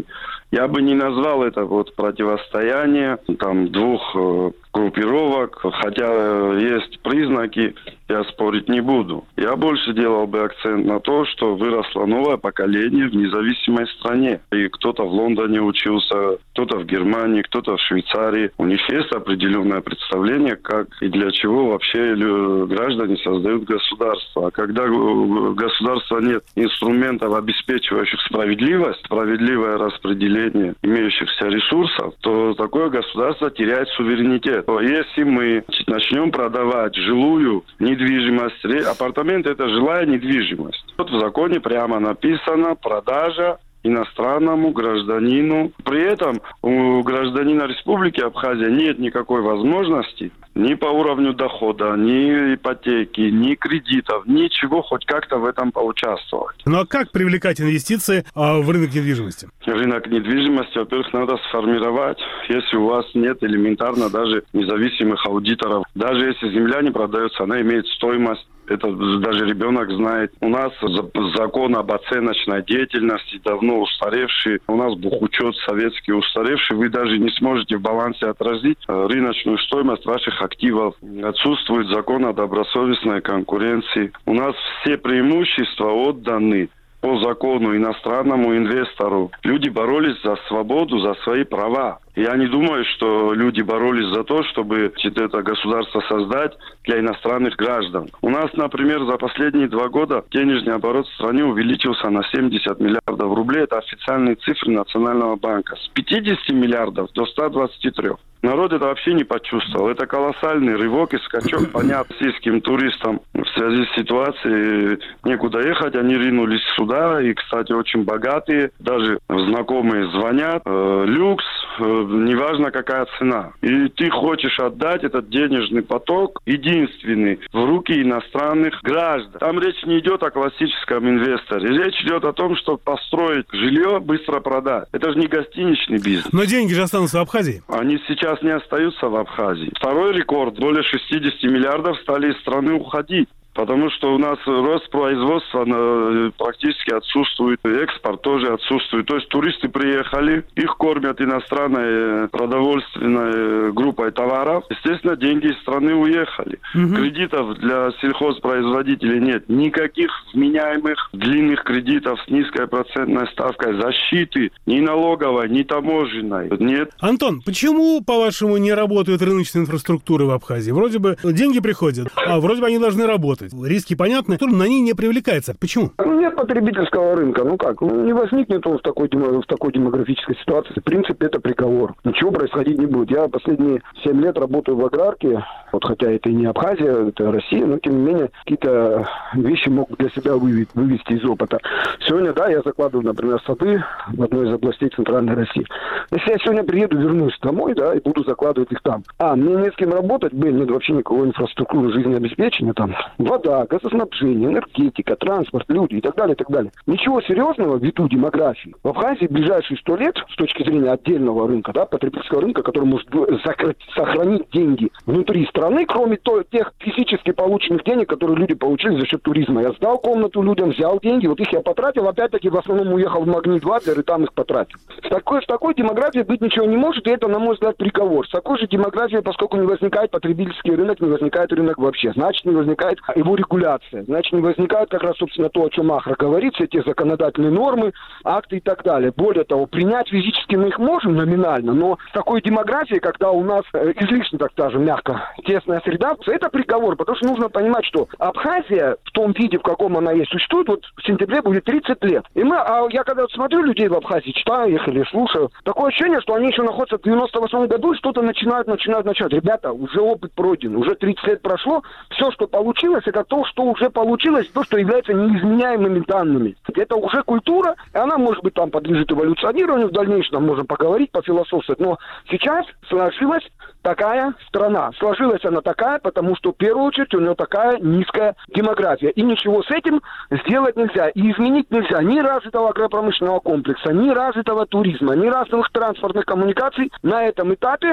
Я бы не назвал это вот противостояние там двух группировок, хотя есть признаки, я спорить не буду. Я больше делал бы акцент на то, что выросло новое поколение в независимой стране. И кто-то в Лондоне учился, кто-то в Германии, кто-то в Швейцарии. У них есть определенное представление, как и для чего вообще граждане создают государство. А когда у государства нет инструментов, обеспечивающих справедливость, справедливое распределение имеющихся ресурсов, то такое государство теряет суверенитет. Если мы начнем продавать жилую недвижимость, апартамент – это жилая недвижимость. Вот в законе прямо написано «продажа иностранному гражданину». При этом у гражданина Республики Абхазия нет никакой возможности ни по уровню дохода, ни ипотеки, ни кредитов, ничего хоть как-то в этом поучаствовать. Ну а как привлекать инвестиции в рынок недвижимости? Рынок недвижимости, во-первых, надо сформировать. Если у вас нет элементарно даже независимых аудиторов, даже если земля не продается, она имеет стоимость. Это даже ребенок знает. У нас закон об оценочной деятельности давно устаревший. У нас бухучет советский устаревший. Вы даже не сможете в балансе отразить рыночную стоимость ваших активов. Отсутствует закон о добросовестной конкуренции. У нас все преимущества отданы по закону иностранному инвестору. Люди боролись за свободу, за свои права. Я не думаю, что люди боролись за то, чтобы это государство создать для иностранных граждан. У нас, например, за последние 2 года денежный оборот в стране увеличился на 70 миллиардов рублей. Это официальные цифры Национального банка. С 50 миллиардов до 123. Народ это вообще не почувствовал. Это колоссальный рывок и скачок. Понятно, российским туристам в связи с ситуацией некуда ехать. Они ринулись сюда. И, кстати, очень богатые. Даже знакомые звонят. Люкс. Неважно, какая цена. И ты хочешь отдать этот денежный поток единственный в руки иностранных граждан. Там речь не идет о классическом инвесторе. Речь идет о том, чтобы построить жилье, быстро продать. Это же не гостиничный бизнес. Но деньги же останутся в Абхазии. Они сейчас не остаются в Абхазии. Второй рекорд. Более 60 миллиардов стали из страны уходить. Потому что у нас рост производства практически отсутствует, экспорт тоже отсутствует. То есть туристы приехали, их кормят иностранной продовольственной группой товаров. Естественно, деньги из страны уехали. Кредитов для сельхозпроизводителей нет. Никаких вменяемых длинных кредитов с низкой процентной ставкой защиты ни налоговой, ни таможенной нет. Антон, почему, по-вашему, не работают рыночные инфраструктуры в Абхазии? Вроде бы деньги приходят, а вроде бы они должны работать. Риски понятны, но на ней не привлекается. Почему? Нет потребительского рынка. Ну как? Не возникнет он в такой демографической ситуации. В принципе, это приговор. Ничего происходить не будет. Я последние 7 лет работаю в аграрке. Вот хотя это и не Абхазия, это Россия, но тем не менее какие-то вещи могут для себя вывести из опыта. Сегодня, да, я закладываю, например, сады в одной из областей Центральной России. Если я сегодня приеду, вернусь домой, да, и буду закладывать их там. Мне не с кем работать, нет вообще никакой инфраструктуры жизнеобеспечения там. Вода, газоснабжение, энергетика, транспорт, люди и так далее, и так далее. Ничего серьезного ввиду демографии. В Абхазии в ближайшие 100 лет, с точки зрения отдельного рынка, да, потребительского рынка, который может сохранить деньги внутри страны, кроме тех физически полученных денег, которые люди получили за счет туризма. Я сдал комнату людям, взял деньги, вот их я потратил, опять-таки в основном уехал в Магнит-Вадлер и там их потратил. С такой демографией быть ничего не может, и это, на мой взгляд, приговор. С такой же демографией, поскольку не возникает потребительский рынок, не возникает рынок вообще. Значит, не возникает его регуляция. Значит, не возникает как раз, собственно, то, о чем Ахра говорит, все те законодательные нормы, акты и так далее. Более того, принять физически мы их можем номинально, но с такой демографией, когда у нас излишне, так скажем, мягко, тесная среда, это приговор, потому что нужно понимать, что Абхазия в том виде, в каком она есть, существует, вот в сентябре будет 30 лет. И я когда смотрю людей в Абхазии, читаю их или слушаю, такое ощущение, что они еще находятся в 98 году и что-то начинают. Ребята, уже опыт пройден, уже 30 лет прошло, все, что получилось, это то, что уже получилось, то, что является неизменяемыми данными. Это уже культура, и она, может быть, там подлежит эволюционированию в дальнейшем, там можем поговорить, пофилософствовать, но сейчас сложилась такая страна. Сложилась она такая, потому что, в первую очередь, у нее такая низкая демография. И ничего с этим сделать нельзя. И изменить нельзя ни развитого агропромышленного комплекса, ни развитого туризма, ни развитых транспортных коммуникаций на этом этапе.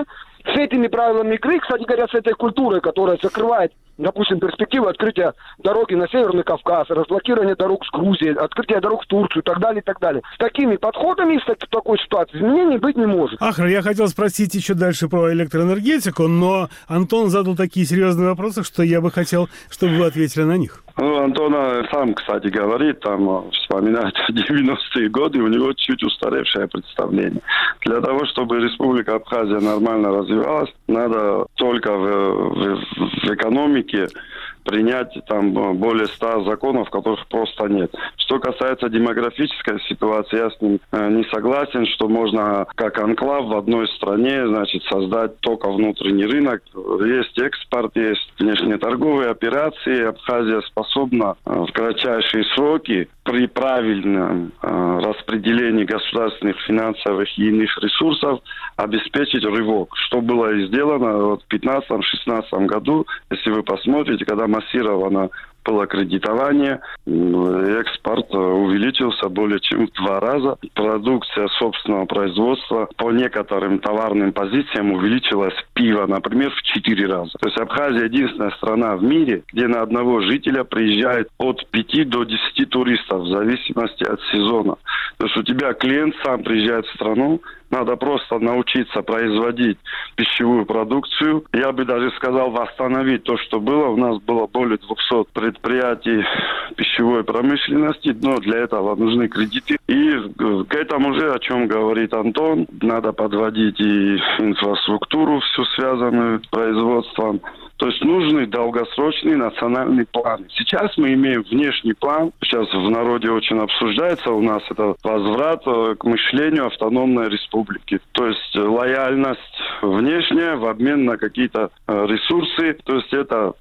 с этими правилами игры, кстати говоря, с этой культурой, которая закрывает, допустим, перспективы открытия дороги на Северный Кавказ, разблокирования дорог с Грузией, открытия дорог в Турцию и так далее, и так далее. С такими подходами, с такой ситуацией изменений быть не может. Ахр, я хотел спросить еще дальше про электроэнергетику, но Антон задал такие серьезные вопросы, что я бы хотел, чтобы вы ответили на них. Ну, Антон сам, кстати, говорит, там вспоминает 90-е годы, у него чуть устаревшее представление. Для того, чтобы Республика Абхазия нормально развивалась, надо только в экономике принять там более 100 законов, которых просто нет. Что касается демографической ситуации, я с ним не согласен, что можно как анклав в одной стране, значит, создать только внутренний рынок. Есть экспорт, есть внешнеторговые операции. Абхазия способна в кратчайшие сроки при правильном распределении государственных, финансовых и иных ресурсов обеспечить рывок. Что было и сделано в 2015-2016 году, если вы посмотрите, когда массировано было кредитование, экспорт увеличился более чем в 2 раза. Продукция собственного производства по некоторым товарным позициям увеличилась. Пиво, например, в 4 раза. То есть Абхазия единственная страна в мире, где на одного жителя приезжает от 5 до 10 туристов в зависимости от сезона. То есть у тебя клиент сам приезжает в страну, надо просто научиться производить пищевую продукцию. Я бы даже сказал, восстановить то, что было. У нас было более 200 предприятий пищевой промышленности, но для этого нужны кредиты. И к этому же, о чем говорит Антон, надо подводить и инфраструктуру, всю связанную с производством. То есть нужны долгосрочные национальные планы. Сейчас мы имеем внешний план. Сейчас в народе очень обсуждается у нас это возврат к мышлению автономной республики. То есть лояльность внешняя в обмен на какие-то ресурсы. То есть это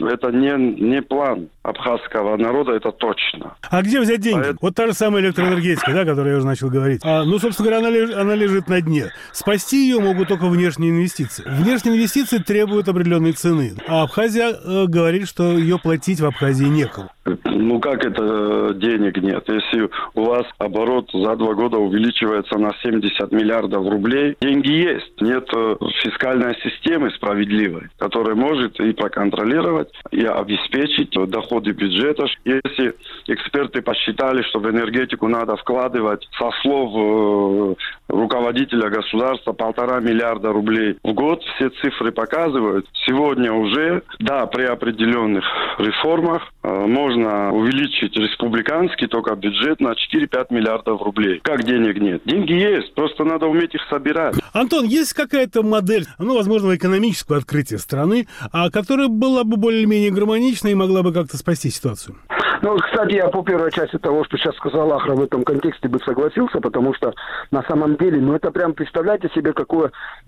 не план абхазского народа, это точно. А где взять деньги? Вот та же самая электроэнергетика, да, о которой я уже начал говорить. Собственно говоря, она лежит на дне. Спасти ее могут только внешние инвестиции. Внешние инвестиции требуют определенной цены. А Абхазия говорит, что ее платить в Абхазии некому. Ну как это денег нет? Если у вас оборот за 2 года увеличивается на 70 миллиардов рублей, деньги есть. Нет фискальной системы справедливой, которая может и проконтролировать, и обеспечить доходы бюджета. Если эксперты посчитали, что в энергетику надо вкладывать, со слов руководителя государства, 1,5 миллиарда рублей в год, все цифры показывают. Сегодня уже, да, при определенных реформах можно увеличить республиканский только бюджет на 4-5 миллиардов рублей. Как денег нет? Деньги есть, просто надо уметь их собирать. Антон, есть какая-то модель, возможно, экономического открытия страны, которая была бы более-менее гармоничной и могла бы как-то спасти ситуацию? Кстати, я по первой части того, что сейчас сказал Ахра, в этом контексте бы согласился, потому что на самом деле, это прям представляете себе, какое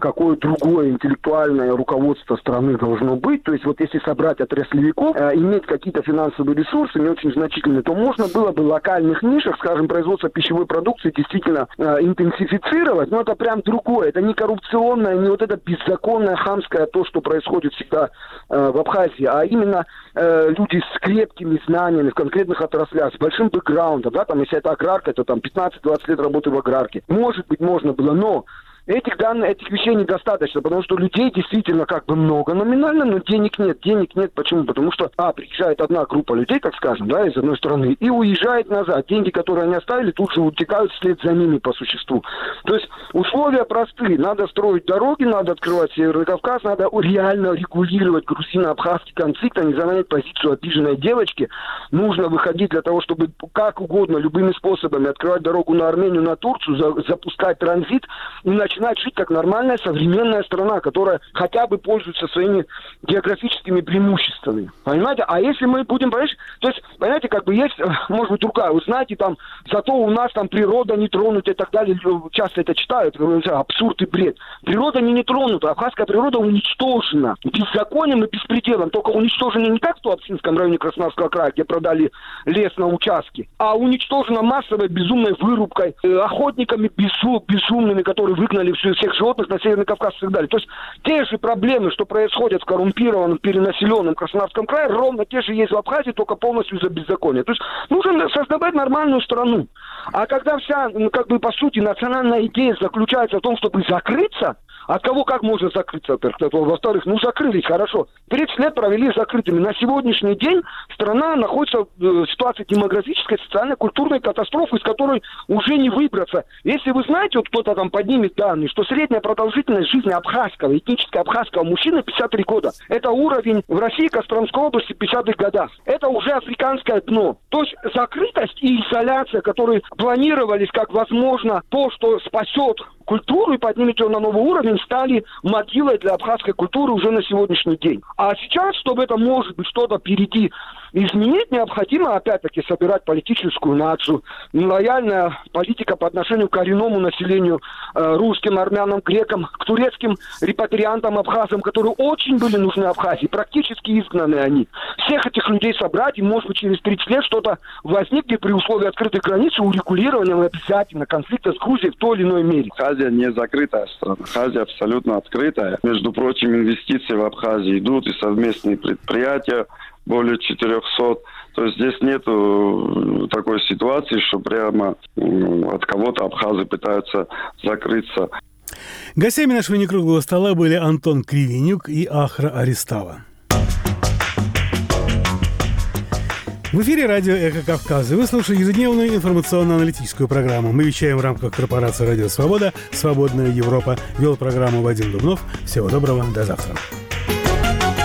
другое интеллектуальное руководство страны должно быть. То есть вот если собрать отраслевиков, иметь какие-то финансовые ресурсы, не очень значительные, то можно было бы в локальных нишах, скажем, производство пищевой продукции действительно интенсифицировать, но это прям другое. Это не коррупционное, не вот это беззаконное, хамское, то, что происходит всегда в Абхазии, а именно люди с крепкими знаниями в конкретных отраслях, с большим бэкграундом, да, там, если это аграрка, то там 15-20 лет работы в аграрке. Может быть, можно было, но этих вещей недостаточно, потому что людей действительно много номинально, но денег нет. Денег нет. Почему? Потому что, приезжает одна группа людей, так скажем, да, из одной страны, и уезжает назад. Деньги, которые они оставили, тут же утекают вслед за ними по существу. То есть условия простые. Надо строить дороги, надо открывать Северный Кавказ, надо реально регулировать грузино-абхазский конфликт, а не занять позицию обиженной девочки. Нужно выходить для того, чтобы как угодно, любыми способами открывать дорогу на Армению, на Турцию, запускать транзит, иначе начинать жить как нормальная современная страна, которая хотя бы пользуется своими географическими преимуществами. Понимаете? А если мы будем, то есть, понимаете, есть, может быть, другая. Вы знаете, зато у нас природа не тронута и так далее. Часто это читают, абсурд и бред. Природа не тронута. Абхазская природа уничтожена беззаконием и беспределом. Только уничтожена не как в Туапсинском районе Краснодарского края, где продали лес на участке, а уничтожена массовой безумной вырубкой, охотниками безумными, которые выгнали всех животных на Северный Кавказ и так далее. То есть те же проблемы, что происходят в коррумпированном, перенаселенном Краснодарском крае, ровно те же есть в Абхазии, только полностью за беззаконие. То есть нужно создавать нормальную страну. А когда вся, по сути, национальная идея заключается в том, чтобы закрыться, От кого как можно закрыться, во-первых? Во-вторых, ну закрылись, хорошо. 30 лет провели закрытыми. На сегодняшний день страна находится в ситуации демографической, социальной, культурной катастрофы, из которой уже не выбраться. Если вы знаете, вот кто-то там поднимет данные, что средняя продолжительность жизни абхазского, этнического абхазского мужчины 53 года. Это уровень в России, Костромской области в 50-х годах. Это уже африканское дно. То есть закрытость и изоляция, которые планировались как возможно то, что спасет культуру и поднимет ее на новый уровень, стали могилой для абхазской культуры уже на сегодняшний день. А сейчас, чтобы это, может быть, что-то впереди изменить, необходимо, опять-таки, собирать политическую нацию, лояльная политика по отношению к коренному населению, русским, армянам, грекам, к турецким репатриантам, абхазам, которые очень были нужны Абхазии, практически изгнаны они. Всех этих людей собрать, и, может быть, через 30 лет что-то возникнет при условии открытой границы, урегулирования обязательно конфликта с Грузией в той или иной мере. Абхазия не закрытая страна. Абхазия абсолютно открытая. Между прочим, инвестиции в Абхазии идут, и совместные предприятия более 400. То есть здесь нет такой ситуации, что прямо от кого-то абхазы пытаются закрыться. Гостями нашего некруглого стола были Антон Кривенюк и Ахра Аристава. В эфире радио «Эхо Кавказа». Вы слушаете ежедневную информационно-аналитическую программу. Мы вещаем в рамках корпорации «Радио Свобода», «Свободная Европа». Вел программу Вадим Дубнов. Всего доброго, до завтра.